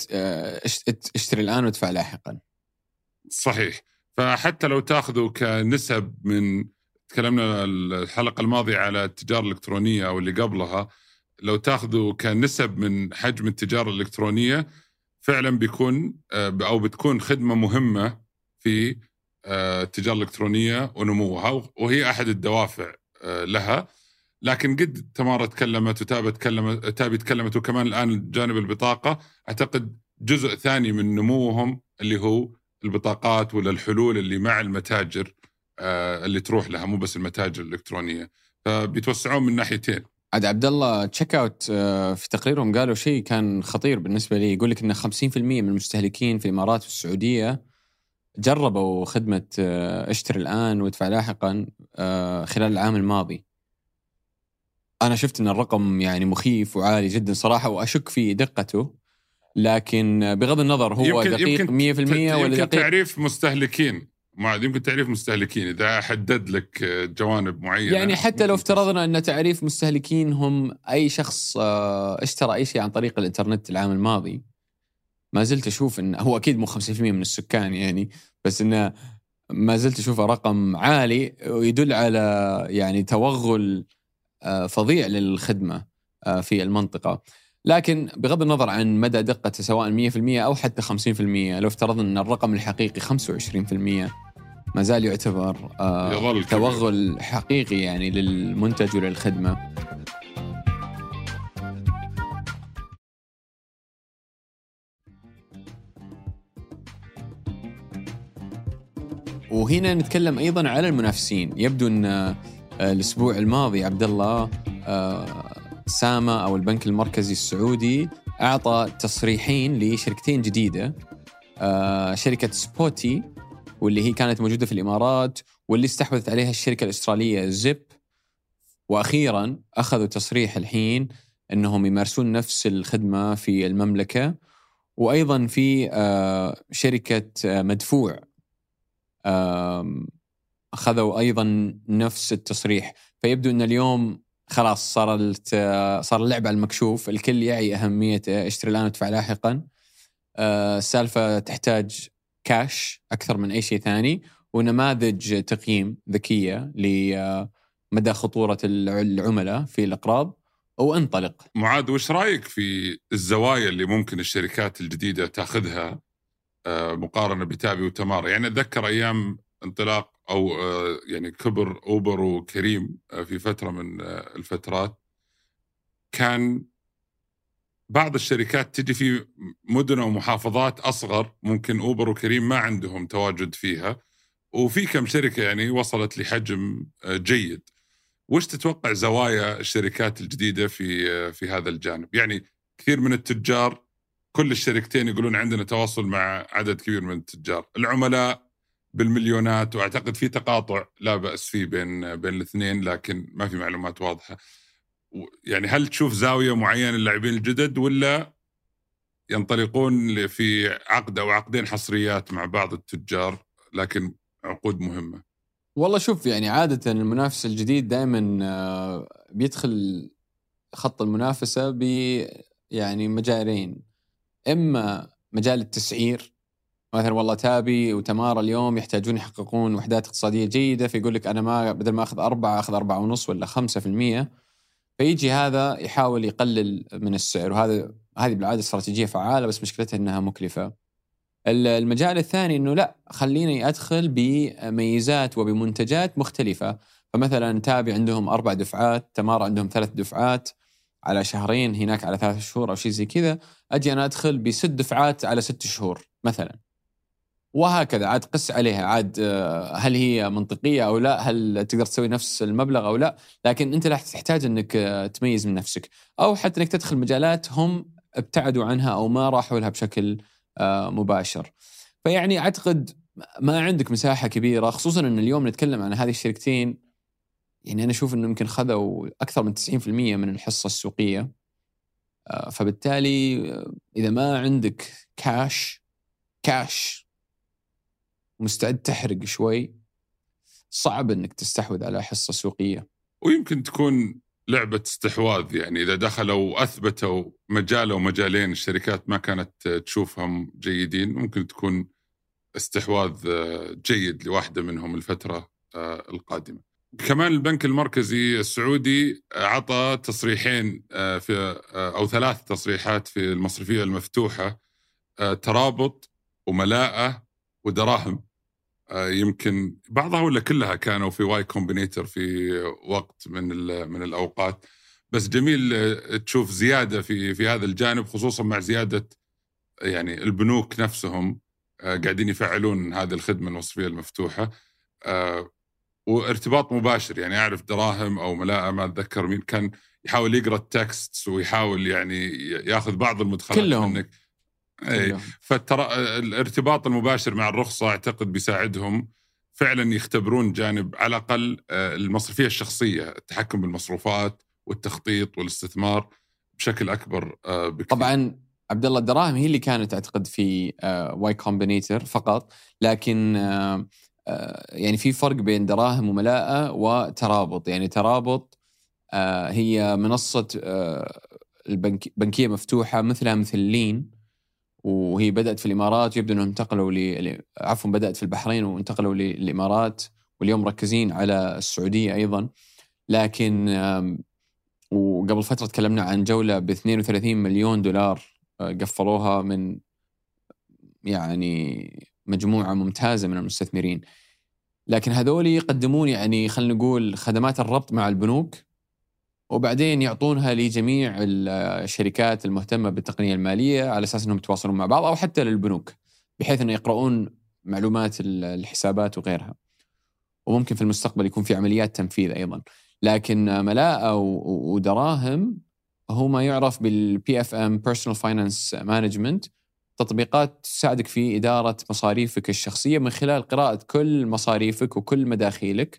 اشتري الآن وادفع لاحقا. صحيح. فحتى لو تأخذوا كنسب، من تكلمنا الحلقة الماضية على التجارة الإلكترونية أو اللي قبلها، لو تأخذوا كنسب من حجم التجارة الإلكترونية فعلا بيكون أو بتكون خدمة مهمة في التجارة الإلكترونية ونموها، وهي أحد الدوافع لها. لكن قد تمارا تكلمت وتابي تكلمت، وكمان الآن جانب البطاقة أعتقد جزء ثاني من نموهم اللي هو البطاقات ولا الحلول اللي مع المتاجر اللي تروح لها، مو بس المتاجر الإلكترونية، فبيتوسعون من ناحيتين. عبد الله تشيك اوت في تقريرهم قالوا شيء كان خطير بالنسبة لي، يقول لك إن 50% من المستهلكين في الإمارات والسعودية جربوا خدمة اشتري الآن وادفع لاحقا خلال العام الماضي. أنا شفت إن الرقم يعني مخيف وعالي جدا صراحة، وأشك في دقته، لكن بغض النظر هو دقيق 100% ولا دقيق. تعريف مستهلكين، يمكن تعريف مستهلكين إذا حدد لك جوانب معينة. يعني حتى لو افترضنا أن تعريف مستهلكين هم أي شخص اشترى أي شيء عن طريق الإنترنت العام الماضي، ما زلت أشوف إن هو أكيد مو 50% من السكان يعني، بس إنه ما زلت أشوفه رقم عالي ويدل على يعني توغل فظيع للخدمة في المنطقة. لكن بغض النظر عن مدى دقته سواء 100% أو حتى 50%، لو افترضنا أن الرقم الحقيقي 25%، ما زال يعتبر توغل حقيقي يعني للمنتج وللخدمة. وهنا نتكلم أيضا على المنافسين. يبدو أن الأسبوع الماضي عبد الله ساما أو البنك المركزي السعودي أعطى تصريحين لشركتين جديدة، شركة سبوتي واللي هي كانت موجودة في الإمارات واللي استحوذت عليها الشركة الأسترالية زيب، وأخيرا أخذوا تصريح الحين أنهم يمارسون نفس الخدمة في المملكة. وأيضا في شركة مدفوع أخذوا أيضا نفس التصريح. فيبدو أن اليوم خلاص صار اللعب على المكشوف، الكل يعي أهميته، اشتري الآن وادفع لاحقا. السالفة تحتاج كاش أكثر من أي شيء ثاني، ونماذج تقييم ذكية لمدى خطورة العملاء في الإقراض، وانطلق. معاذ، وش رأيك في الزوايا اللي ممكن الشركات الجديدة تأخذها مقارنة بتابي وتمارا؟ يعني أتذكر أيام انطلاق أو يعني كبر أوبر وكريم في فترة من الفترات، كان بعض الشركات تجي في مدن ومحافظات أصغر ممكن أوبر وكريم ما عندهم تواجد فيها، وفي كم شركة يعني وصلت لحجم جيد. وش تتوقع زوايا الشركات الجديدة في هذا الجانب؟ يعني كثير من التجار، كل الشركتين يقولون عندنا تواصل مع عدد كبير من التجار، العملاء بالمليونات، وأعتقد في تقاطع لا بأس فيه بين الاثنين، لكن ما في معلومات واضحة. يعني هل تشوف زاوية معينة للاعبين الجدد، ولا ينطلقون في عقد أو عقدين حصريات مع بعض التجار لكن عقود مهمة؟ والله شوف، يعني عادة المنافس الجديد دائما بيدخل خط المنافسة يعني مجالين، إما مجال التسعير، مثلا والله تابي وتمارا اليوم يحتاجون يحققون وحدات اقتصادية جيدة، فيقول لك أنا ما بدل ما أخذ 4 أخذ 4.5 ولا 5%، فيجي هذا يحاول يقلل من السعر، هذه بالعادة استراتيجية فعالة، بس مشكلتها أنها مكلفة. المجال الثاني أنه لا، خليني أدخل بميزات وبمنتجات مختلفة. فمثلا تابي عندهم 4 دفعات، تمارا عندهم 3 دفعات على شهرين، هناك على 3 شهور أو شيء زي كذا، أجي أنا أدخل ب6 دفعات على 6 شهور مثلا، وهكذا. عاد قس عليها، عاد هل هي منطقية أو لا، هل تقدر تسوي نفس المبلغ أو لا، لكن أنت لا تحتاج أنك تميز من نفسك، أو حتى أنك تدخل مجالات هم ابتعدوا عنها أو ما راحوا لها بشكل مباشر. فيعني أعتقد ما عندك مساحة كبيرة، خصوصا أن اليوم نتكلم عن هذه الشركتين، يعني أنا أشوف أنه يمكن خذوا أكثر من 90% من الحصة السوقية. فبالتالي إذا ما عندك كاش مستعد تحرق شوي، صعب أنك تستحوذ على حصة سوقية. ويمكن تكون لعبة استحواذ، يعني إذا دخلوا وأثبتوا مجال أو مجالين الشركات ما كانت تشوفهم جيدين، ممكن تكون استحواذ جيد لواحدة منهم الفترة القادمة. كمان البنك المركزي السعودي عطى تصريحين أو 3 تصريحات في المصرفية المفتوحة، ترابط وملاءة ودراهم. يمكن بعضها ولا كلها كانوا في واي كومبينيتر في وقت من الأوقات، بس جميل تشوف زيادة في هذا الجانب، خصوصا مع زيادة يعني البنوك نفسهم قاعدين يفعلون هذه الخدمة المصرفية المفتوحة، وارتباط مباشر. يعني أعرف دراهم أو ملاءة، ما أتذكر مين كان يحاول يقرأ التكست ويحاول يعني يأخذ بعض المدخلات كلهم. منك. فترى الارتباط المباشر مع الرخصة أعتقد بيساعدهم فعلا يختبرون جانب على الأقل المصرفية الشخصية، التحكم بالمصروفات والتخطيط والاستثمار بشكل أكبر بكثير. طبعا عبد الله، الدراهم هي اللي كانت أعتقد في واي كومبينيتر فقط، لكن يعني في فرق بين دراهم وملاءة وترابط. يعني ترابط هي منصة البنكية مفتوحة مثلها مثل لين، وهي بدأت في الإمارات، يبدو أنهم انتقلوا بدأت في البحرين وانتقلوا للإمارات، واليوم مركزين على السعودية أيضا. لكن وقبل فترة تكلمنا عن جولة ب$32 مليون قفلوها من يعني مجموعة ممتازة من المستثمرين. لكن هذول يقدمون يعني خلينا نقول خدمات الربط مع البنوك، وبعدين يعطونها لجميع الشركات المهتمة بالتقنية المالية على أساس أنهم يتواصلون مع بعض، أو حتى للبنوك بحيث أن يقرؤون معلومات الحسابات وغيرها، وممكن في المستقبل يكون في عمليات تنفيذ أيضا. لكن ملاءة ودراهم هو ما يعرف بالPFM Personal Finance Management، تطبيقات تساعدك في إدارة مصاريفك الشخصية من خلال قراءة كل مصاريفك وكل مداخيلك.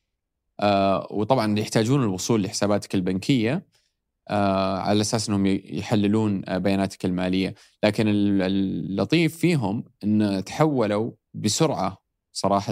وطبعا يحتاجون الوصول لحساباتك البنكية على أساس أنهم يحللون بياناتك المالية. لكن اللطيف فيهم أن تحولوا بسرعة صراحة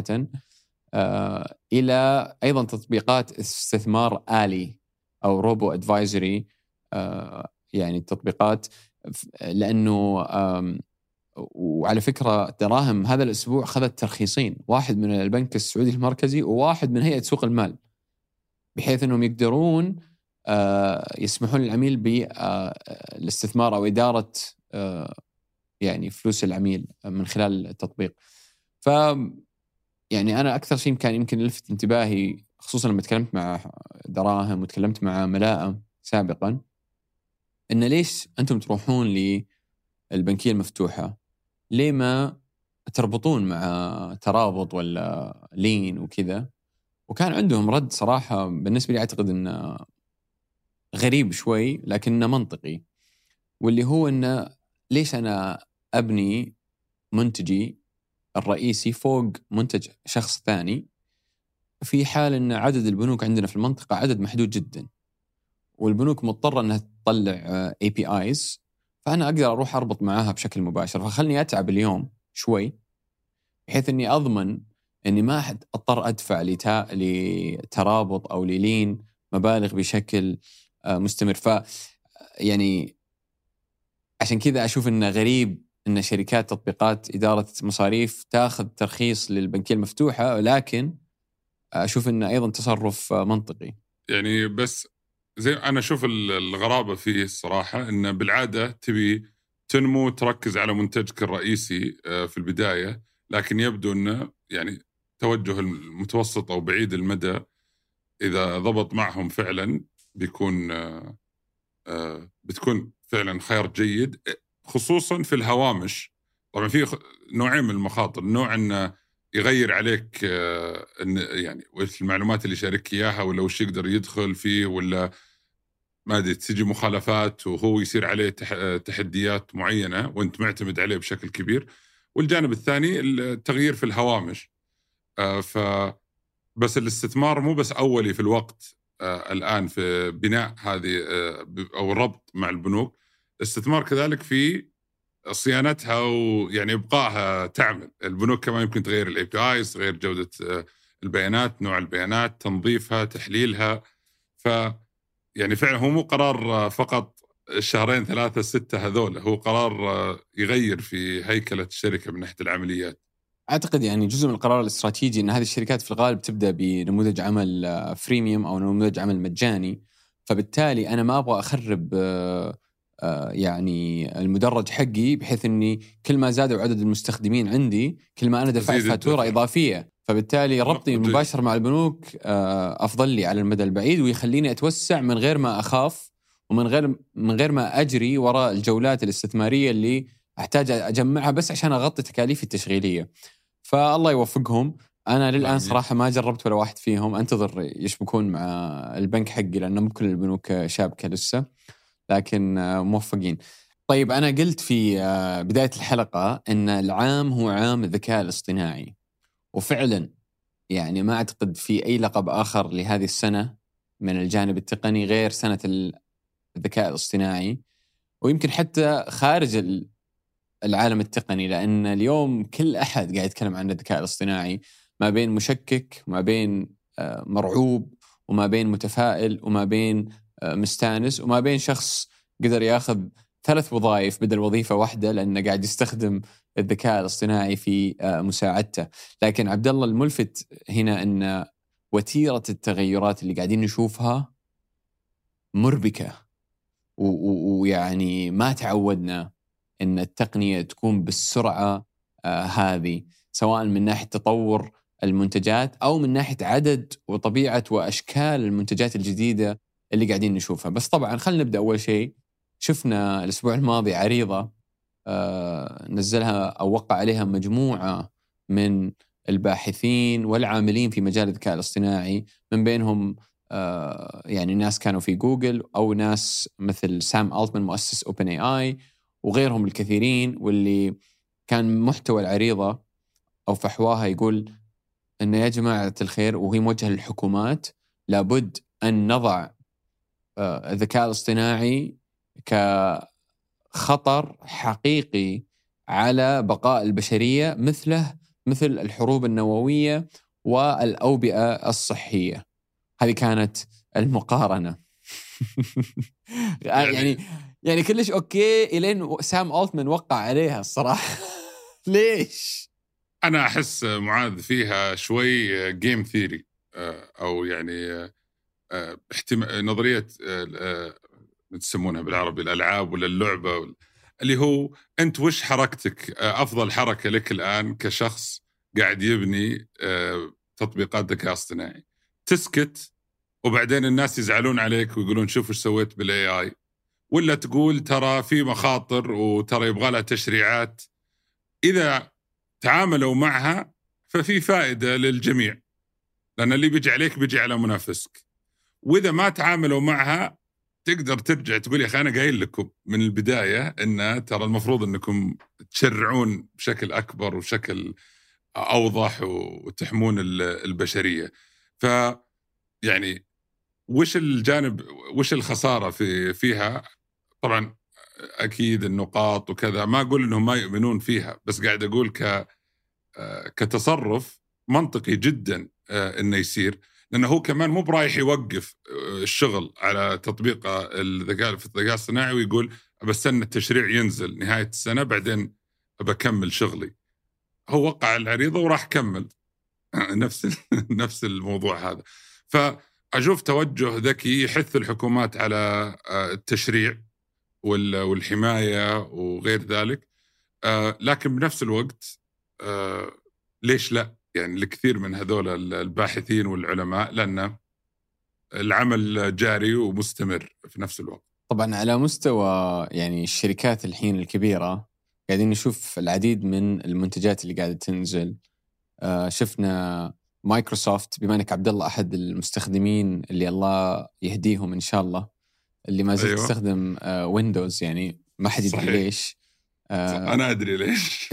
إلى أيضا تطبيقات استثمار آلي أو روبو أدفايزري. يعني التطبيقات، لأنه وعلى فكرة دراهم هذا الأسبوع خذت ترخيصين، واحد من البنك السعودي المركزي وواحد من هيئة سوق المال، بحيث أنهم يقدرون يسمحون للعميل بالاستثمار أو إدارة يعني فلوس العميل من خلال التطبيق. ف يعني أنا أكثر شيء كان يمكن لفت انتباهي، خصوصا لما تكلمت مع دراهم وتكلمت مع ملاءة سابقا، إن ليش أنتم تروحون للبنكية المفتوحة؟ ليه ما تربطون مع ترابط ولا لين وكذا؟ وكان عندهم رد صراحة بالنسبة لي أعتقد إنه غريب شوي لكنه منطقي، واللي هو إنه ليش أنا أبني منتجي الرئيسي فوق منتج شخص ثاني في حال أن عدد البنوك عندنا في المنطقة عدد محدود جدا، والبنوك مضطرة أنها تطلع APIs، فأنا أقدر أروح أربط معاها بشكل مباشر، فخلني أتعب اليوم شوي بحيث أني أضمن أني ما أضطر أدفع لترابط أو للين مبالغ بشكل مستمر. يعني عشان كذا أشوف أنه غريب أن شركات تطبيقات إدارة مصاريف تأخذ ترخيص للبنكية المفتوحة، لكن أشوف أنه أيضا تصرف منطقي. يعني بس زي أنا أشوف الغرابة فيه الصراحة، إنه بالعادة تبي تنمو تركز على منتجك الرئيسي في البداية، لكن يبدو أنه يعني توجه المتوسط أو بعيد المدى إذا ضبط معهم فعلا بتكون فعلا خيار جيد، خصوصا في الهوامش. طبعا في نوعين من المخاطر، نوع أنه يغير عليك يعني وش المعلومات اللي يشارك إياها، ولا وش يقدر يدخل فيه، ولا ما أدري تجي مخالفات وهو يصير عليه تحديات معينة وأنت معتمد عليه بشكل كبير. والجانب الثاني التغيير في الهوامش. بس الاستثمار مو بس أولي في الوقت الآن في بناء هذه أو الربط مع البنوك، الاستثمار كذلك في صيانتها ويعني إبقائها تعمل. البنوك كمان يمكن تغير الAPIs، تغير جودة البيانات، نوع البيانات، تنظيفها، تحليلها. يعني فعلا هو مو قرار فقط الشهرين 3 6 هذول، هو قرار يغير في هيكلة الشركة من ناحية العمليات. أعتقد يعني جزء من القرار الاستراتيجي أن هذه الشركات في الغالب تبدأ بنموذج عمل فريميوم أو نموذج عمل مجاني، فبالتالي أنا ما أبغى أخرب يعني المدرج حقي، بحيث أني كل ما زادوا عدد المستخدمين عندي كل ما أنا دفعت فاتورة إضافية، فبالتالي ربطي المباشر مع البنوك أفضل لي على المدى البعيد ويخليني أتوسع من غير ما أخاف ومن غير ما أجري وراء الجولات الاستثمارية اللي أحتاج أجمعها بس عشان أغطي تكاليفي التشغيلية. فالله يوفقهم. أنا للآن صراحة ما جربت ولا واحد فيهم، أنتظر يشبكون مع البنك حقي لأنه مو كل البنوك شابكة لسه، لكن موفقين. طيب أنا قلت في بداية الحلقة أن العام هو عام الذكاء الاصطناعي، وفعلا يعني ما أعتقد في أي لقب آخر لهذه السنة من الجانب التقني غير سنة الذكاء الاصطناعي، ويمكن حتى خارج العالم التقني، لأن اليوم كل أحد قاعد يتكلم عن الذكاء الاصطناعي، ما بين مشكك وما بين مرعوب وما بين متفائل وما بين مستانس وما بين شخص قدر ياخذ 3 وظائف بدل وظيفة واحدة لأنه قاعد يستخدم الذكاء الاصطناعي في مساعدته. لكن عبد الله الملفت هنا أن وتيرة التغيرات اللي قاعدين نشوفها مربكة، ويعني ما تعودنا أن التقنية تكون بالسرعة هذه، سواء من ناحية تطور المنتجات أو من ناحية عدد وطبيعة وأشكال المنتجات الجديدة اللي قاعدين نشوفها. بس طبعا خلينا نبدأ أول شيء. شفنا الأسبوع الماضي عريضة نزلها أو وقع عليها مجموعة من الباحثين والعاملين في مجال الذكاء الاصطناعي، من بينهم يعني ناس كانوا في جوجل أو ناس مثل سام ألتمان مؤسس أوبن اي آي وغيرهم الكثيرين، واللي كان محتوى العريضة أو فحواها يقول إن يا جماعة الخير، وهي موجهة للحكومات، لابد أن نضع الذكاء الاصطناعي كخطر حقيقي على بقاء البشرية، مثل الحروب النووية والأوبئة الصحية. هذه كانت المقارنة. يعني كلش أوكي إلين سام ألتمان وقع عليها الصراحة. ليش؟ أنا أحس معاذ فيها شوي جيم ثيري، أو يعني نظرية تسمونها بالعربي الألعاب ولا اللعبة، اللي هو أنت وش حركتك، أفضل حركة لك الآن كشخص قاعد يبني تطبيقات ذكاء اصطناعي؟ تسكت وبعدين الناس يزعلون عليك ويقولون شوف وش سويت بالاي اي، ولا تقول ترى في مخاطر وترى يبغى لها تشريعات؟ إذا تعاملوا معها ففي فائدة للجميع، لأن اللي بيجي عليك بيجي على منافسك. وإذا ما تعاملوا معها تقدر ترجع تقول يا أخي أنا قايل لكم من البداية إن ترى المفروض أنكم تشرعون بشكل أكبر وشكل أوضح وتحمون البشرية. يعني وش الجانب، وش الخسارة فيها؟ طبعا أكيد النقاط وكذا، ما أقول إنهم ما يؤمنون فيها، بس قاعد أقول كتصرف منطقي جدا إنه يصير، لأنه هو كمان مو برايح يوقف الشغل على تطبيق الذكاء الصناعي ويقول بستنى التشريع ينزل نهاية السنة بعدين بكمل شغلي. هو وقع العريضة وراح كمل نفس الموضوع هذا. فأشوف توجه ذكي يحث الحكومات على التشريع والحماية وغير ذلك، لكن بنفس الوقت ليش لا؟ يعني الكثير من هذول الباحثين والعلماء، لأن العمل جاري ومستمر في نفس الوقت. طبعا على مستوى يعني الشركات الحين الكبيرة قاعدين نشوف العديد من المنتجات اللي قاعدة تنزل. شفنا مايكروسوفت، بما أنك عبد الله أحد المستخدمين اللي الله يهديهم إن شاء الله، اللي ما زلت تستخدم ويندوز، يعني ما حد يدري ليش. أنا أدري ليش.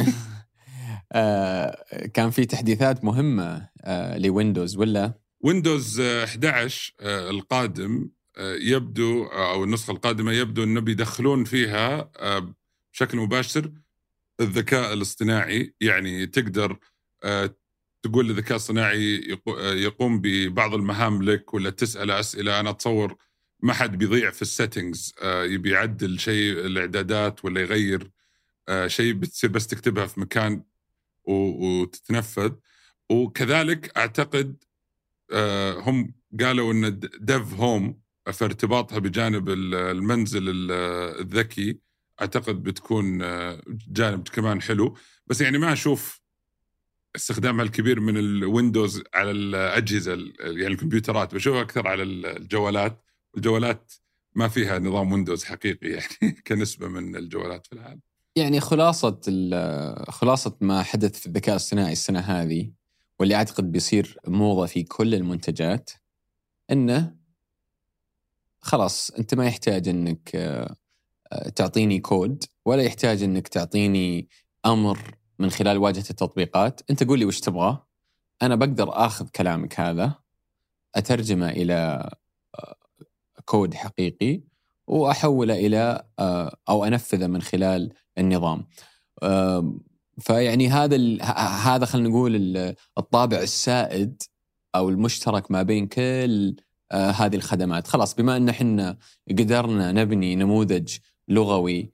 كان في تحديثات مهمة لويندوز، ولا ويندوز 11 القادم يبدو، أو النسخة القادمة يبدو أنه بيدخلون فيها بشكل مباشر الذكاء الاصطناعي. يعني تقدر تقول للذكاء الصناعي يقوم ببعض المهام لك، ولا تسأل أسئلة. أنا أتصور ما حد بيضيع في السيتنجز، يبي يعدل شيء الإعدادات ولا يغير شيء، بتصير بس تكتبها في مكان وتتنفذ. وكذلك أعتقد هم قالوا أن ديف هوم في ارتباطها بجانب المنزل الذكي أعتقد بتكون جانب كمان حلو، بس يعني ما أشوف استخدامها الكبير من الويندوز على الأجهزة، يعني الكمبيوترات. بشوفها أكثر على الجوالات. الجوالات ما فيها نظام ويندوز حقيقي يعني كنسبة من الجوالات في العالم. يعني خلاصة ما حدث في الذكاء الصناعي السنة هذه، واللي أعتقد بيصير موضة في كل المنتجات، إنه خلاص أنت ما يحتاج إنك تعطيني كود، ولا يحتاج إنك تعطيني أمر من خلال واجهة التطبيقات. أنت قول لي وش تبغى، أنا بقدر أخذ كلامك هذا أترجمه إلى كود حقيقي وأحوله إلى أو أنفذه من خلال النظام. فيعني هذا خلينا نقول الطابع السائد أو المشترك ما بين كل هذه الخدمات. خلاص بما أن إحنا قدرنا نبني نموذج لغوي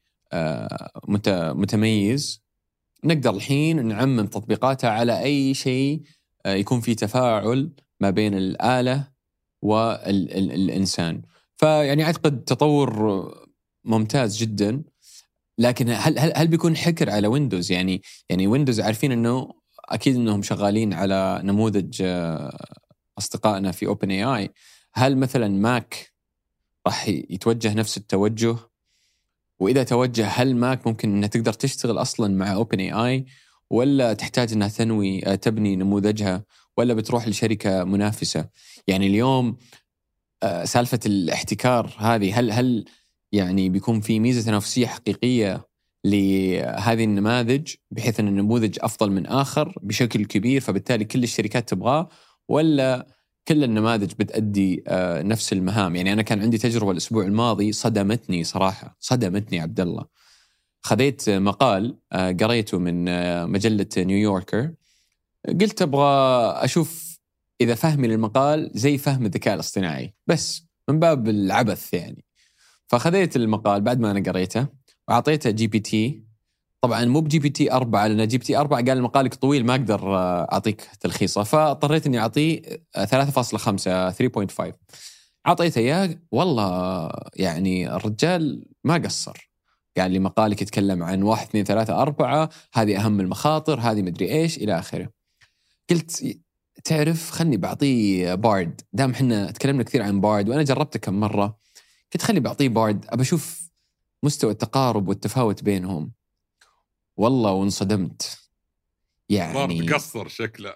متميز، نقدر الحين نعمم تطبيقاتها على أي شيء يكون فيه تفاعل ما بين الآلة والإنسان. فيعني أعتقد تطور ممتاز جدا. لكن هل بيكون حكر على ويندوز؟ يعني ويندوز عارفين أنه أكيد أنهم شغالين على نموذج أصدقائنا في أوبن اي آي. هل مثلا ماك راح يتوجه نفس التوجه؟ وإذا توجه، هل ماك ممكن أنها تقدر تشتغل أصلا مع أوبن اي آي، ولا تحتاج أنها تبني نموذجها، ولا بتروح لشركة منافسة؟ يعني اليوم سالفة الاحتكار هذه، هل يعني بيكون في ميزة تنافسية حقيقية لهذه النماذج بحيث أن النموذج أفضل من آخر بشكل كبير فبالتالي كل الشركات تبغاه، ولا كل النماذج بتأدي نفس المهام؟ يعني أنا كان عندي تجربة الأسبوع الماضي صدمتني صراحة، صدمتني عبد الله. خذيت مقال قريته من مجلة نيويوركر، قلت أبغى أشوف إذا فهمي للمقال زي فهم الذكاء الاصطناعي بس من باب العبث يعني. فخذيت المقال بعد ما أنا قريته وعطيته GPT. طبعا مو GPT 4، لأن GPT 4 قال المقالك طويل ما أقدر أعطيك تلخيصه، فاضطريت أني أعطيه 3.5 3.5. عطيته إياه، والله يعني الرجال ما قصر، قال لي مقالك يتكلم عن 1 2 3 4، هذه أهم المخاطر، هذه مدري إيش إلى آخره. قلت تعرف خلني بعطيه بارد، دام حنا تكلمنا كثير عن بارد وأنا جربته كم مرة، قلت خلني بعطيه بارد أبى أشوف مستوى التقارب والتفاوت بينهم. والله وانصدمت يعني. بارد قصر شكله.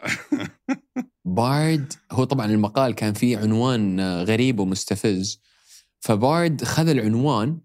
بارد هو طبعا المقال كان فيه عنوان غريب ومستفز، فبارد خذ العنوان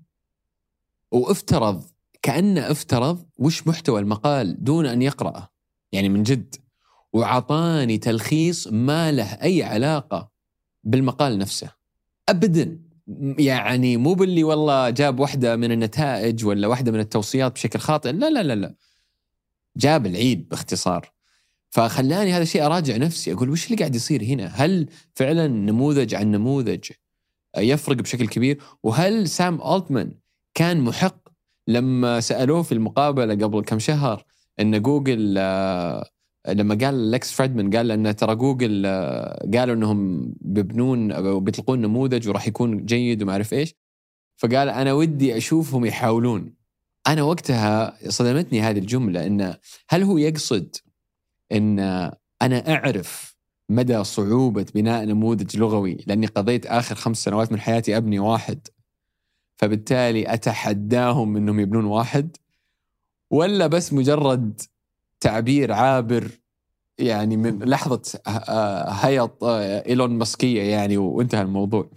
وافترض كأنه افترض وش محتوى المقال دون أن يقرأه، يعني من جد، وعطاني تلخيص ما له أي علاقة بالمقال نفسه أبدا. يعني مو باللي والله جاب واحدة من النتائج ولا واحدة من التوصيات بشكل خاطئ، لا لا لا لا، جاب العيد باختصار. فخلاني هذا الشيء أراجع نفسي، أقول وش اللي قاعد يصير هنا؟ هل فعلا نموذج عن نموذج يفرق بشكل كبير؟ وهل سام ألتمان كان محق لما سألوه في المقابلة قبل كم شهر أن جوجل لما قال لكس فريدمان قال أن ترى جوجل قالوا أنهم بيبنون أو بيطلقون نموذج وراح يكون جيد وما أعرف إيش، فقال أنا ودي أشوفهم يحاولون. أنا وقتها صدمتني هذه الجملة، إن هل هو يقصد إن أنا أعرف مدى صعوبة بناء نموذج لغوي لأني قضيت آخر 5 سنوات من حياتي أبني واحد، فبالتالي أتحداهم إنهم يبنون واحد، ولا بس مجرد تعبير عابر يعني من لحظة هيط إيلون ماسكية يعني وانتهى الموضوع؟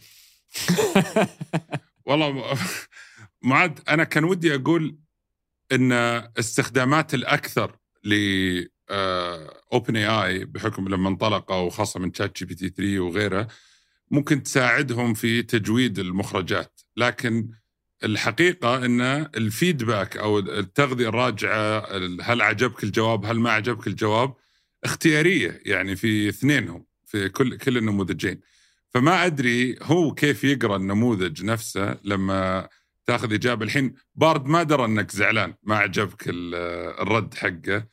والله معاد، أنا كان ودي أقول إن استخدامات الأكثر ل OpenAI بحكم لما انطلقوا وخاصة من ChatGPT 3 وغيره ممكن تساعدهم في تجويد المخرجات، لكن الحقيقة إن الفيدباك أو التغذية الراجعة، هل عجبك الجواب هل ما عجبك الجواب، اختيارية يعني في اثنينهم في كل النموذجين. فما أدري هو كيف يقرأ النموذج نفسه لما تاخذ إجابة. الحين بارد ما درى أنك زعلان ما عجبك الرد حقه،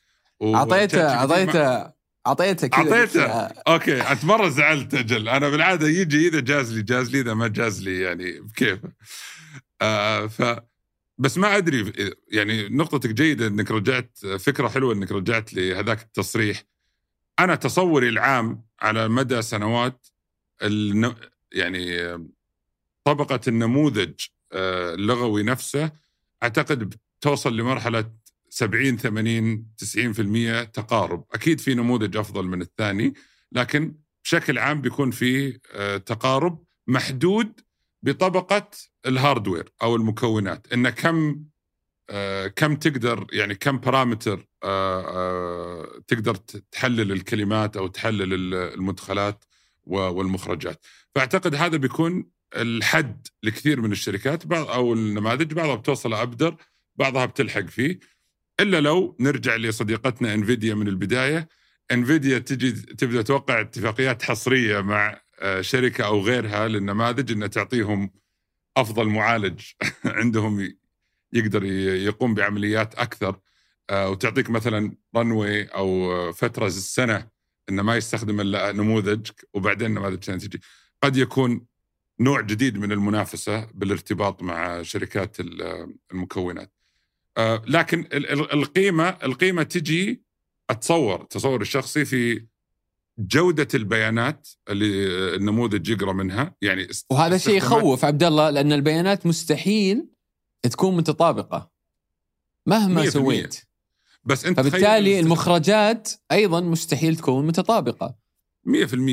أعطيته أوكي أنت مرة زعلت أجل. أنا بالعادة يجي إذا جاز لي إذا ما جاز لي يعني بكيف. بس ما أدري يعني نقطتك جيدة أنك رجعت، فكرة حلوة أنك رجعت لهذاك التصريح. أنا تصوري العام على مدى سنوات يعني طبقة النموذج اللغوي نفسه أعتقد بتوصل لمرحلة 70 80 90% تقارب. أكيد في نموذج أفضل من الثاني، لكن بشكل عام بيكون في تقارب محدود بطبقة الهاردوير أو المكونات، إن كم تقدر يعني كم بارامتر تقدر تحلل الكلمات أو تحلل المدخلات والمخرجات. فأعتقد هذا بيكون الحد لكثير من الشركات أو النماذج، بعضها بتوصل أبدر بعضها بتلحق فيه. إلا لو نرجع لصديقتنا انفيديا من البداية، انفيديا تبدأ توقع اتفاقيات حصرية مع شركة أو غيرها للنماذج إن تعطيهم أفضل معالج عندهم يقدر يقوم بعمليات أكثر، وتعطيك مثلا رنوي أو فترة السنة إنه ما يستخدم إلا نموذج وبعدين نماذج ثانية تجي. قد يكون نوع جديد من المنافسة بالارتباط مع شركات المكونات. لكن القيمة تجي تصور الشخصي في جودة البيانات اللي النموذج يقرأ منها يعني. وهذا شيء يخوف عبد الله، لأن البيانات مستحيل تكون متطابقة مهما سويت، بس أنت فبالتالي المخرجات أيضا مستحيل تكون متطابقة 100%.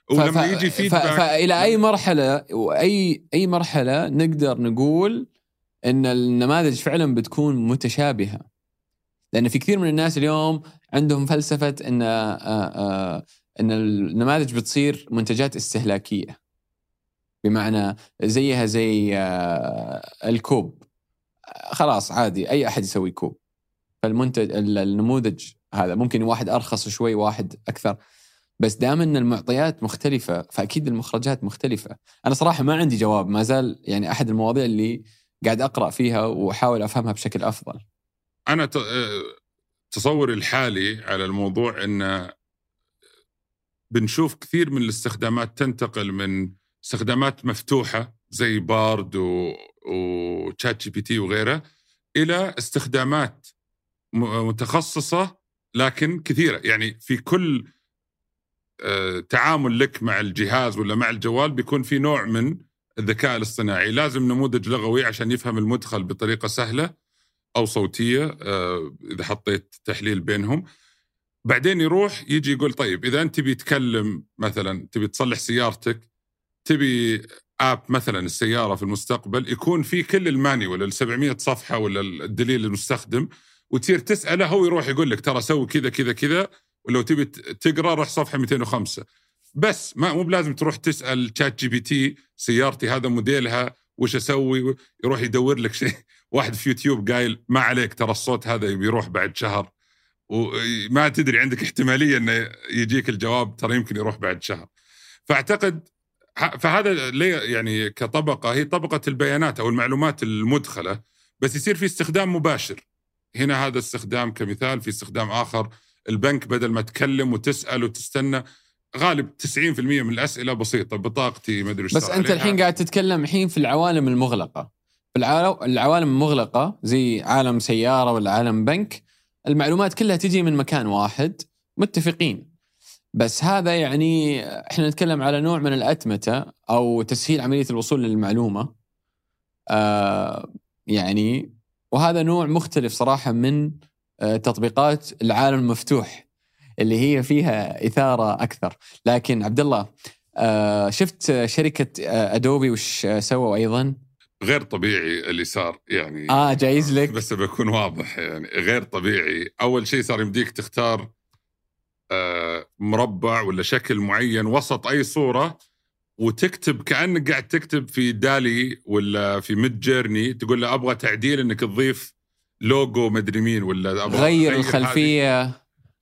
ولما يجي فيدباك فإلى أي مرحلة وأي مرحلة نقدر نقول إن النماذج فعلا بتكون متشابهة؟ لأن في كثير من الناس اليوم عندهم فلسفة إن النماذج بتصير منتجات استهلاكية، بمعنى زيها زي الكوب، خلاص عادي أي أحد يسوي كوب. فالمنتج النموذج هذا ممكن واحد أرخص شوي واحد أكثر، بس دام أن المعطيات مختلفة فأكيد المخرجات مختلفة. أنا صراحة ما عندي جواب، ما زال يعني أحد المواضيع اللي قاعد أقرأ فيها وأحاول أفهمها بشكل أفضل. أنا تصوري الحالي على الموضوع أن بنشوف كثير من الاستخدامات تنتقل من استخدامات مفتوحة زي بارد وشات جي بي تي وغيره إلى استخدامات متخصصة لكن كثيرة. يعني في كل تعامل لك مع الجهاز ولا مع الجوال بيكون في نوع من الذكاء الاصطناعي. لازم نموذج لغوي عشان يفهم المدخل بطريقة سهلة أو صوتية إذا حطيت تحليل بينهم. بعدين يروح يجي يقول طيب إذا أنت بيتكلم مثلا تبي تصلح سيارتك، تبي آب مثلا السيارة في المستقبل يكون في كل المانيوال 700 صفحة ولا الدليل المستخدم، وتصير تسأله هو يروح يقول لك ترى سوي كذا كذا كذا، ولو تبي تقرأ روح صفحة 205 بس. مو بلازم تروح تسأل شات جي بي تي سيارتي هذا موديلها وش أسوي، يروح يدور لك شيء. واحد في يوتيوب قايل ما عليك ترى الصوت هذا بيروح بعد شهر، وما تدري عندك احتمالية أنه يجيك الجواب ترى يمكن يروح بعد شهر. فأعتقد فهذا يعني كطبقة هي طبقة البيانات أو المعلومات المدخلة، بس يصير في استخدام مباشر. هنا هذا استخدام كمثال، في استخدام آخر البنك بدل ما تكلم وتسأل وتستنى، غالب 90% من الأسئلة بسيطة، بطاقتي ما أدري بس أنت الحين قاعد تتكلم الحين في العوالم المغلقة. في العوالم المغلقة زي عالم سيارة ولا عالم بنك، المعلومات كلها تجي من مكان واحد، متفقين. بس هذا يعني احنا نتكلم على نوع من الأتمتة أو تسهيل عملية الوصول للمعلومة، يعني وهذا نوع مختلف صراحة من تطبيقات العالم المفتوح اللي هي فيها إثارة أكثر. لكن عبد الله، شفت شركة أدوبي وش سووا أيضا؟ غير طبيعي اللي صار يعني. جايز لك بس بكون واضح، يعني غير طبيعي. أول شيء صار يمديك تختار مربع ولا شكل معين وسط أي صورة، وتكتب كأنك قاعد تكتب في دالي ولا في ميد جيرني، تقول له أبغى تعديل إنك تضيف لوجو مدري مين، ولا أبغى غير الخلفية،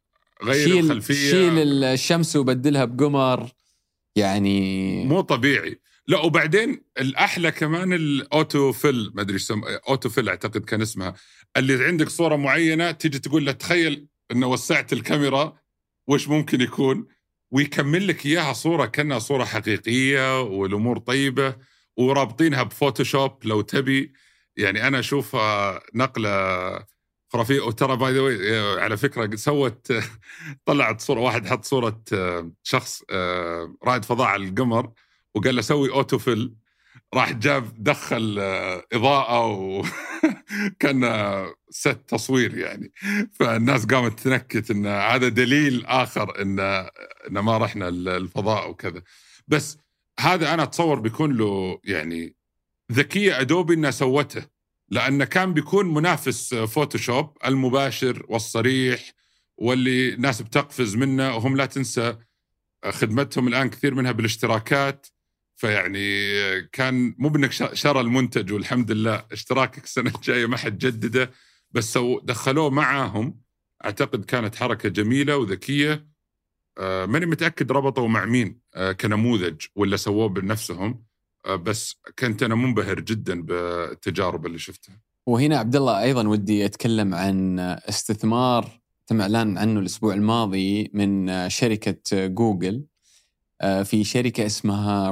شيل الشمس وبدلها بقمر. يعني مو طبيعي. لا وبعدين الأحلى كمان الأوتو فيل، ما أدري أوتو فيل أعتقد كان اسمها، اللي عندك صورة معينة تيجي تقول له تخيل إنه وسعت الكاميرا وش ممكن يكون، ويكمل لك إياها صورة كأنها صورة حقيقية والأمور طيبة، ورابطينها بفوتوشوب لو تبي. يعني أنا أشوف نقلة خرافية. وترى باي ذا واي على فكرة سوت طلعت صورة، واحد حط صورة شخص رائد فضاء على القمر وقال له سوي أوتوفيل، راح جاب دخل إضاءة وكان ست تصوير يعني. فالناس قامت تنكت إن هذا دليل آخر إن ما رحنا الفضاء وكذا. بس هذا أنا أتصور بيكون له يعني ذكية أدوبي إنها سوته، لأنه كان بيكون منافس فوتوشوب المباشر والصريح واللي الناس بتقفز منه، وهم لا تنسى خدمتهم الآن كثير منها بالاشتراكات. فيعني كان مو بأنك شرى المنتج والحمد لله اشتراكك السنة الجاية ما حد جدده، بس دخلوه معاهم. أعتقد كانت حركة جميلة وذكية. ماني متأكد ربطوا مع مين كنموذج ولا سووه بنفسهم، بس كنت أنا منبهر جدا بالتجارب اللي شفتها. وهنا عبد الله أيضا ودي أتكلم عن استثمار تم إعلان عنه الأسبوع الماضي من شركة جوجل في شركة اسمها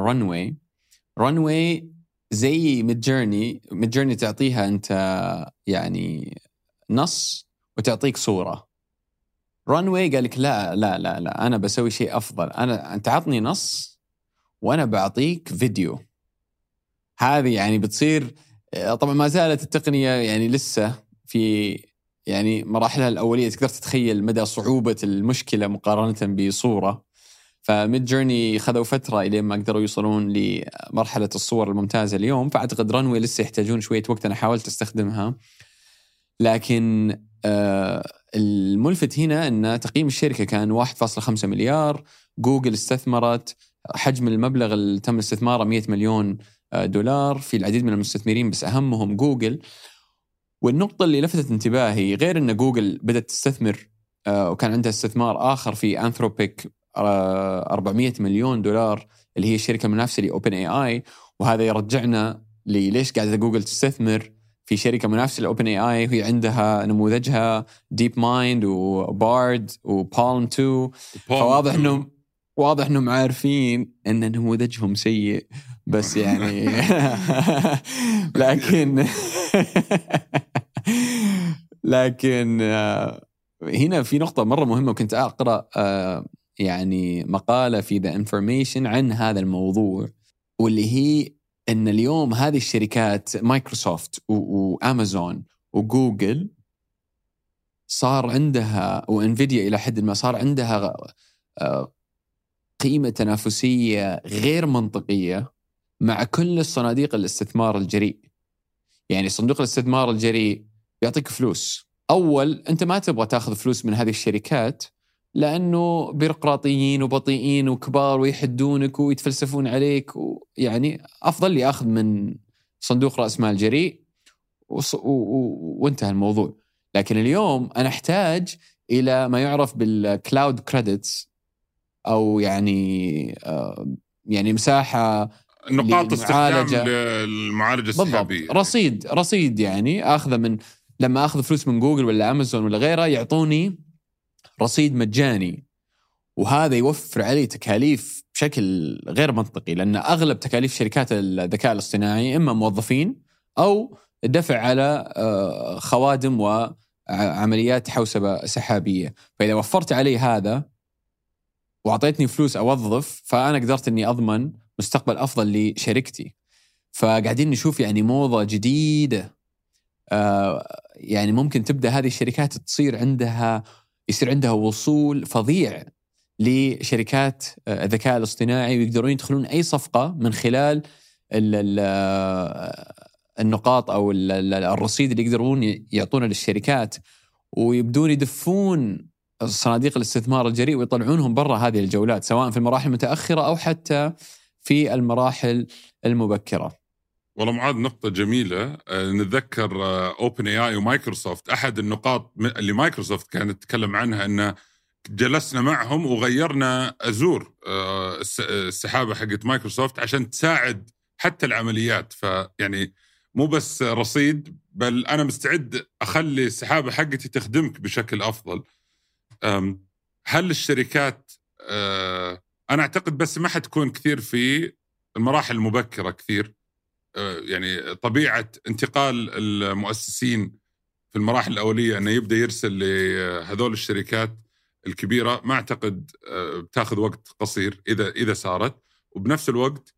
رانوي زي ميدجيرني تعطيها أنت يعني نص وتعطيك صورة. رانوي قال لك لا لا لا لا، أنا بسوي شيء أفضل، أنت عطني نص وأنا بعطيك فيديو. هذه يعني بتصير طبعا ما زالت التقنية يعني لسه في يعني مراحلها الأولية، تقدر تتخيل مدى صعوبة المشكلة مقارنة بصورة. فميد جورني خذوا فترة إلى ما قدروا يوصلون لمرحلة الصور الممتازة اليوم. فأعتقد رانوي لسه يحتاجون شوية وقت. أنا حاولت استخدمها، لكن الملفت هنا أن تقييم الشركة كان 1.5 مليار. جوجل استثمرت حجم المبلغ اللي تم استثماره 100 مليون دولار في العديد من المستثمرين، بس أهمهم جوجل. والنقطة اللي لفتت انتباهي غير أن جوجل بدأت تستثمر وكان عندها استثمار آخر في أنثروبيك 400 مليون دولار اللي هي الشركة المنافسة لأوبن اي اي. وهذا يرجعنا ليش قاعدة جوجل تستثمر في شركة منافسة لأوبن اي اي وهي عندها نموذجها ديب مايند وبارد وبالم 2. فواضح انهم عارفين ان نموذجهم سيء، بس يعني لكن هنا في نقطة مرة مهمة. وكنت أقرأ يعني مقالة في The Information عن هذا الموضوع، واللي هي أن اليوم هذه الشركات مايكروسوفت وأمازون وجوجل صار عندها، وإنفيديا إلى حد ما صار عندها قيمة تنافسية غير منطقية مع كل الصناديق الاستثمار الجريء. يعني صندوق الاستثمار الجريء يعطيك فلوس. أول أنت ما تبغى تأخذ فلوس من هذه الشركات لأنه بيروقراطيين وبطيئين وكبار ويحدونك ويتفلسفون عليك، يعني أفضل لي أخذ من صندوق رأس مال جريء وانتهى الموضوع. لكن اليوم أنا أحتاج إلى ما يعرف بالكلاود كريدتس، أو يعني مساحة نقاط استخدام للمعالجة السحابية، رصيد يعني أخذ من لما أخذ فلوس من جوجل ولا أمازون ولا غيره يعطوني رصيد مجاني، وهذا يوفر علي تكاليف بشكل غير منطقي، لأن أغلب تكاليف شركات الذكاء الاصطناعي إما موظفين أو الدفع على خوادم وعمليات حوسبة سحابية. فإذا وفرت علي هذا وعطيتني فلوس أوظف، فأنا قدرت أني أضمن مستقبل أفضل لشركتي. فقاعدين نشوف يعني موضة جديدة، يعني ممكن تبدأ هذه الشركات يصير عندها وصول فظيع لشركات الذكاء الاصطناعي، ويقدرون يدخلون أي صفقة من خلال النقاط أو الرصيد اللي يقدرون يعطونه للشركات، ويبدون يدفون صناديق الاستثمار الجريء ويطلعونهم برا هذه الجولات، سواء في المراحل المتأخرة أو حتى في المراحل المبكرة. والله معاذ نقطة جميلة. نتذكر اوبن اي اي ومايكروسوفت، أحد النقاط اللي مايكروسوفت كانت تتكلم عنها أن جلسنا معهم وغيرنا أزور السحابة حقت مايكروسوفت عشان تساعد حتى العمليات. فيعني مو بس رصيد، بل أنا مستعد أخلي السحابة حقتي تخدمك بشكل أفضل. هل الشركات أنا أعتقد بس ما حتكون كثير في المراحل المبكرة كثير، يعني طبيعة انتقال المؤسسين في المراحل الأولية أنه يبدأ يرسل لهذول الشركات الكبيرة، ما أعتقد بتاخذ وقت قصير إذا صارت. وبنفس الوقت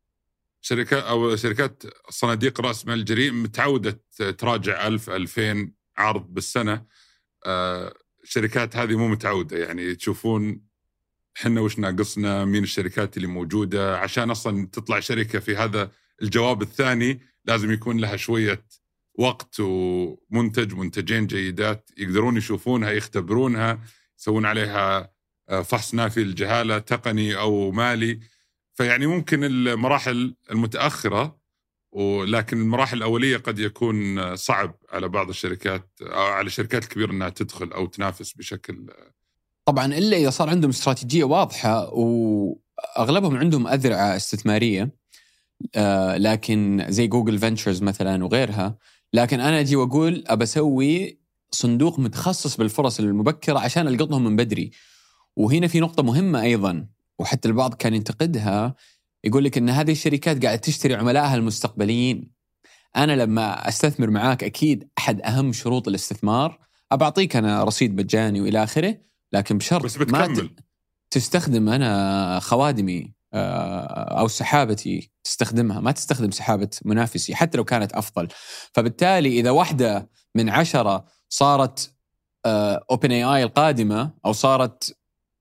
شركات صناديق رأس مال الجريء متعودة تراجع 1000-2000 عرض بالسنة. الشركات هذه مو متعودة، يعني تشوفون حنا وش ناقصنا، مين الشركات اللي موجودة، عشان أصلا تطلع شركة في هذا الجواب الثاني لازم يكون لها شوية وقت منتجين جيدات يقدرون يشوفونها، يختبرونها، يسوون عليها فحص نافي الجهالة تقني أو مالي. فيعني ممكن المراحل المتأخرة، ولكن المراحل الأولية قد يكون صعب على بعض الشركات أو على الشركات الكبيرة أنها تدخل أو تنافس بشكل. طبعا إلا إذا صار عندهم استراتيجية واضحة، وأغلبهم عندهم أذرع استثمارية، لكن زي جوجل فينتشرز مثلا وغيرها. لكن أنا أجي وأقول أبسوي صندوق متخصص بالفرص المبكرة عشان ألقطهم من بدري. وهنا في نقطة مهمة أيضا، وحتى البعض كان ينتقدها، يقول لك أن هذه الشركات قاعدة تشتري عملائها المستقبليين. أنا لما أستثمر معاك أكيد أحد أهم شروط الاستثمار أبعطيك أنا رصيد مجاني وإلى آخره، لكن بشرط ما تستخدم أنا خوادمي أو سحابتي تستخدمها، ما تستخدم سحابة منافسي حتى لو كانت أفضل. فبالتالي إذا واحدة من 10 صارت OpenAI القادمة، أو صارت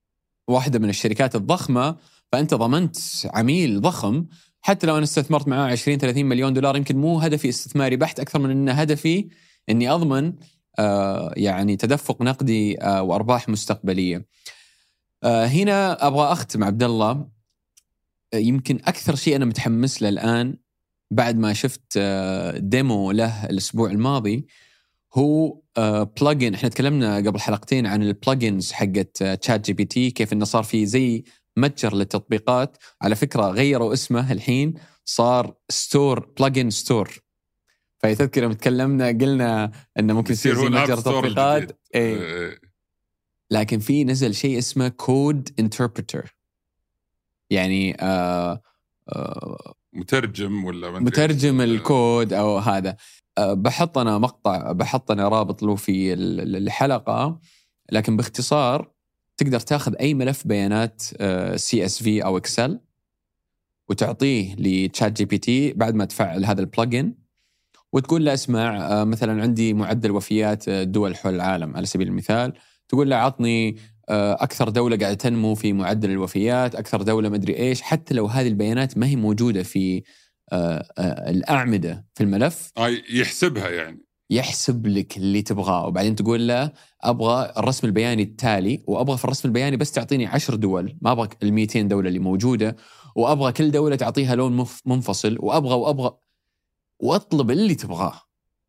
واحدة من الشركات الضخمة، فأنت ضمنت عميل ضخم. حتى لو أنا استثمرت معاه 20-30 مليون دولار، يمكن مو هدفي استثماري بحت أكثر من أن هدفي أني أضمن يعني تدفق نقدي وأرباح مستقبلية. هنا أبغى أختم عبد الله. يمكن أكثر شيء أنا متحمس له الآن بعد ما شفت ديمو له الأسبوع الماضي هو بلجن. احنا تكلمنا قبل حلقتين عن البلجنز حقت تشات جي بي تي، كيف انه صار في زي متجر للتطبيقات. على فكرة غيروا اسمه الحين، صار ستور، بلجن ستور. فيتذكر لما تكلمنا قلنا انه ممكن يصير زي متجر تطبيقات، لكن في نزل شيء اسمه كود انتربريتر، يعني مترجم ولا مترجم الكود او هذا. بحط أنا مقطع، بحط أنا رابط له في الحلقة، لكن باختصار تقدر تاخذ أي ملف بيانات CSV أو إكسل وتعطيه لتشات جي بي تي بعد ما تفعل هذا البلجن، وتقول له اسمع مثلا عندي معدل وفيات دول حول العالم على سبيل المثال، تقول له عطني أكثر دولة قاعدة تنمو في معدل الوفيات، أكثر دولة مدري إيش، حتى لو هذه البيانات ما هي موجودة في الأعمدة في الملف يحسبها، يعني يحسب لك اللي تبغاه. وبعدين تقول له أبغى الرسم البياني التالي، وأبغى في الرسم البياني بس تعطيني 10 دول، ما أبغى 200 دولة اللي موجودة، وأبغى كل دولة تعطيها لون منفصل، وأبغى وأطلب اللي تبغاه.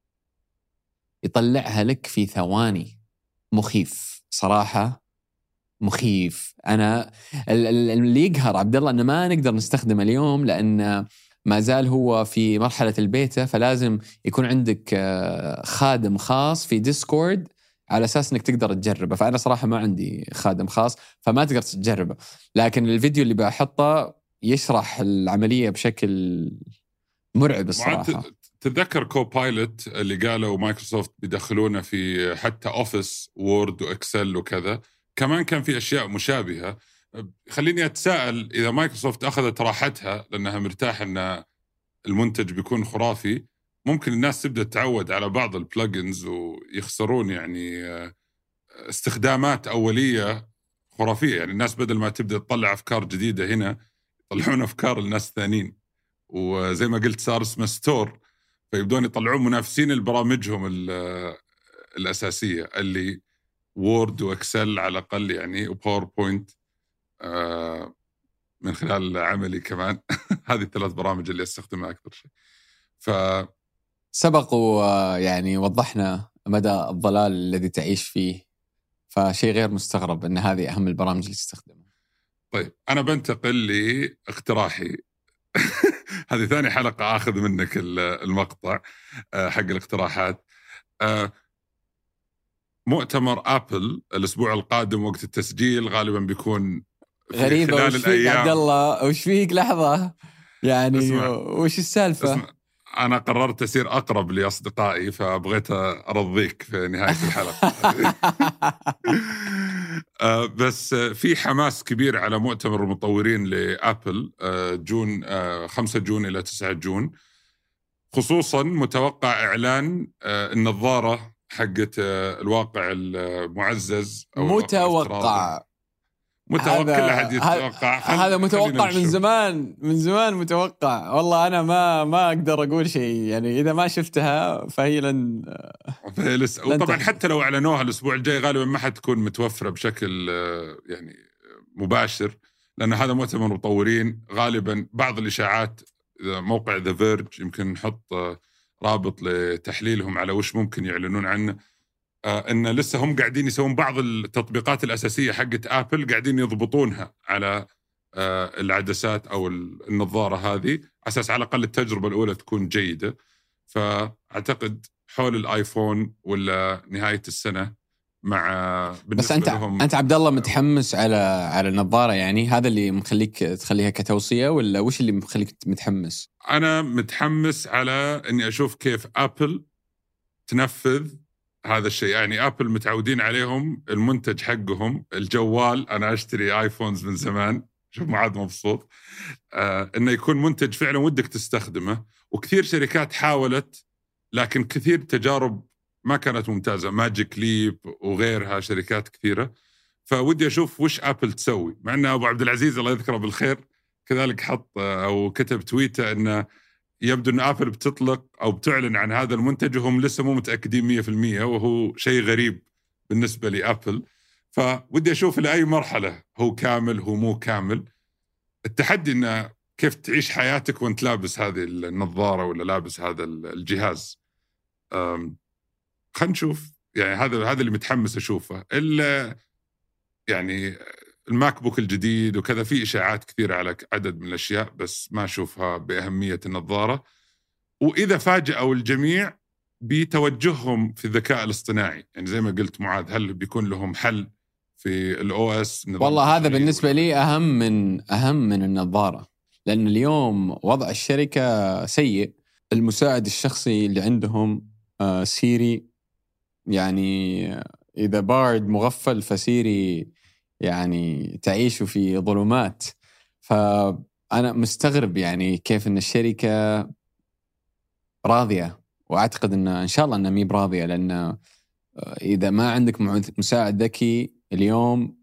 يطلعها لك في ثواني. مخيف صراحة، مخيف. أنا اللي يقهر عبد الله أنه ما نقدر نستخدمه اليوم لأن ما زال هو في مرحلة البيتا، فلازم يكون عندك خادم خاص في ديسكورد على أساس أنك تقدر تجربه. فأنا صراحة ما عندي خادم خاص فما تقدر تجربه، لكن الفيديو اللي بحطه يشرح العملية بشكل مرعب الصراحة. تتذكر كوبايلوت اللي قالوا مايكروسوفت بيدخلونه في حتى أوفيس وورد وإكسل وكذا، كمان كان في أشياء مشابهة. خليني أتساءل إذا مايكروسوفت أخذت راحتها لأنها مرتاحة أن المنتج بيكون خرافي، ممكن الناس تبدأ تتعود على بعض البلجنز ويخسرون يعني استخدامات أولية خرافية. يعني الناس بدل ما تبدأ تطلع أفكار جديدة هنا يطلعون أفكار الناس الثانيين، وزي ما قلت صار اسمه ستور، فيبدون يطلعون منافسين لبرامجهم الأساسية اللي وورد وإكسل على الأقل يعني، وباوربوينت من خلال عملي كمان. هذه الثلاث برامج اللي استخدمها أكثر شيء. سبق يعني وضحنا مدى الضلال الذي تعيش فيه، فشيء غير مستغرب أن هذه أهم البرامج اللي تستخدمها. طيب أنا بنتقل لاقتراحي. هذه ثاني حلقة أخذ منك المقطع حق الاقتراحات. مؤتمر أبل الأسبوع القادم وقت التسجيل غالبا بيكون غريبة. خلال الأيام. عبد الله وش فيك لحظة يعني وش السالفة؟ أنا قررت أصير أقرب لأصدقائي فبغيت أرضيك في نهاية الحلقة. بس في حماس كبير على مؤتمر المطورين لأبل جون 5 جون إلى 9 جون، خصوصا متوقع إعلان النظارة حقت الواقع المعزز أو متوقع كل أحد يتوقع. هذا متوقع من زمان متوقع. والله أنا ما أقدر أقول شيء يعني، إذا ما شفتها فهي لسه. وطبعا حتى لو أعلنوها الأسبوع الجاي غالبا ما حتكون متوفرة بشكل يعني مباشر، لأن هذا مؤتمر مطورين. غالبا بعض الإشاعات موقع The Verge يمكن نحط رابط لتحليلهم على وش ممكن يعلنون عنه، إن لسه هم قاعدين يسوون بعض التطبيقات الأساسية حقت آبل، قاعدين يضبطونها على العدسات أو النظارة هذه، أساس على الأقل التجربة الأولى تكون جيدة. فأعتقد حول الآيفون ولا نهاية السنة مع بس أنت عبد الله متحمس على النظارة يعني؟ هذا اللي مخليك تخليها كتوصية ولا وش اللي مخليك متحمس؟ أنا متحمس على إني أشوف كيف آبل تنفذ هذا الشيء. يعني آبل متعودين عليهم المنتج حقهم الجوال، أنا أشتري آيفونز من زمان، شوف معاد مبسوط إنه يكون منتج فعلا ودك تستخدمه. وكثير شركات حاولت لكن كثير تجارب ما كانت ممتازة، ماجيك ليب وغيرها شركات كثيرة. فودي أشوف وش أبل تسوي، مع أن أبو عبد العزيز الله يذكره بالخير كذلك حط أو كتب تويتة أنه يبدو أن أبل بتطلق أو بتعلن عن هذا المنتج وهم لسه مو متأكدين 100%، وهو شيء غريب بالنسبة لأبل. فودي أشوف لأي مرحلة هو كامل هو مو كامل. التحدي أنه كيف تعيش حياتك وانت لابس هذه النظارة ولا لابس هذا الجهاز. خلينا نشوف، يعني هذا اللي متحمس أشوفه. إلا يعني الماك بوك الجديد وكذا في إشاعات كثيرة على عدد من الأشياء، بس ما أشوفها بأهمية النظارة. وإذا فاجأوا الجميع بتوجههم في الذكاء الاصطناعي، يعني زي ما قلت معاذ، هل بيكون لهم حل في الOS؟ والله هذا بالنسبة لي أهم من النظارة، لأن اليوم وضع الشركة سيء. المساعد الشخصي اللي عندهم سيري، يعني إذا بارد مغفل فسيري يعني تعيش في ظلمات. فأنا مستغرب يعني كيف أن الشركة راضية، وأعتقد إن شاء الله أنها مي براضية، لأن إذا ما عندك مساعد ذكي اليوم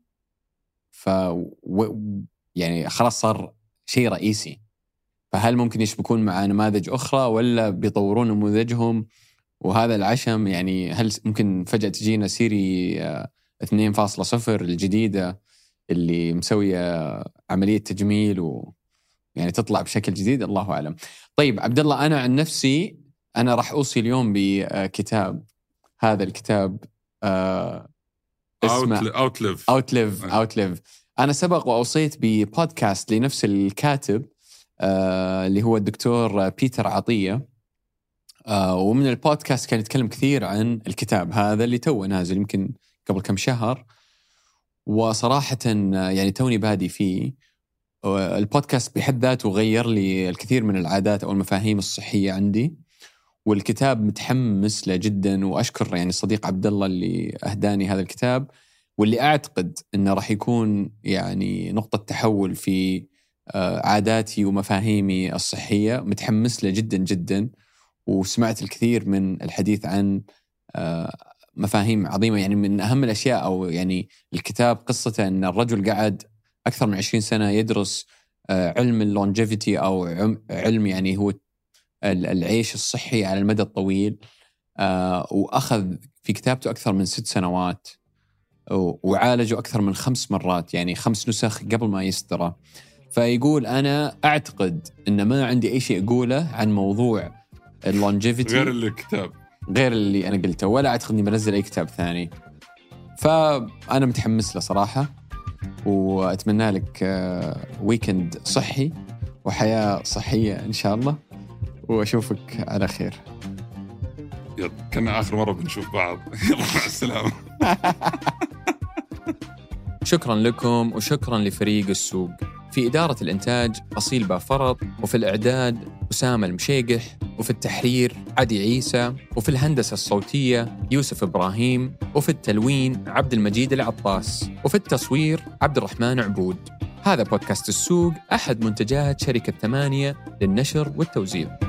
يعني خلاص صار شيء رئيسي. فهل ممكن يشبكون مع نماذج أخرى ولا بيطورون نموذجهم؟ وهذا العشم يعني هل ممكن فجأة تجينا سيري 2.0 الجديدة اللي مسوية عملية تجميل يعني تطلع بشكل جديد؟ الله أعلم. طيب عبد الله، أنا عن نفسي أنا راح أوصي اليوم بكتاب. هذا الكتاب اسمه Outlive. أنا سبق وأوصيت ببودكاست لنفس الكاتب اللي هو الدكتور بيتر عطية، ومن البودكاست كان يتكلم كثير عن الكتاب هذا اللي توه نازل يمكن قبل كم شهر. وصراحة يعني توني بادي فيه. البودكاست بحد ذاته غير لي الكثير من العادات أو المفاهيم الصحية عندي، والكتاب متحمس له جدا. وأشكر يعني الصديق عبد الله اللي أهداني هذا الكتاب، واللي أعتقد أنه راح يكون يعني نقطة تحول في عاداتي ومفاهيمي الصحية. متحمس له جدا جدا، وسمعت الكثير من الحديث عن مفاهيم عظيمة. يعني من أهم الأشياء أو يعني الكتاب قصته أن الرجل قعد أكثر من 20 سنة يدرس علم اللونجيفيتي أو علم يعني هو العيش الصحي على المدى الطويل، وأخذ في كتابته أكثر من 6 سنوات، وعالجه أكثر من 5 مرات، يعني 5 نسخ قبل ما يصدره. فيقول أنا أعتقد أن ما عندي أي شيء أقوله عن موضوع اللونجيفيتي غير الكتاب، غير اللي أنا قلته، ولا أعتقد أني بنزل أي كتاب ثاني. فأنا متحمس له صراحة، وأتمنى لك ويكند صحي وحياة صحية إن شاء الله، وأشوفك على خير. يلا كنا آخر مرة بنشوف بعض. يلا مع السلامة. شكرا لكم، وشكرا لفريق السوق. في إدارة الإنتاج أصيل بافرط، وفي الإعداد أسامة المشيقح، وفي التحرير عدي عيسى، وفي الهندسة الصوتية يوسف إبراهيم، وفي التلوين عبد المجيد العطاس، وفي التصوير عبد الرحمن عبود. هذا بودكاست السوق، أحد منتجات شركة 8 للنشر والتوزيع.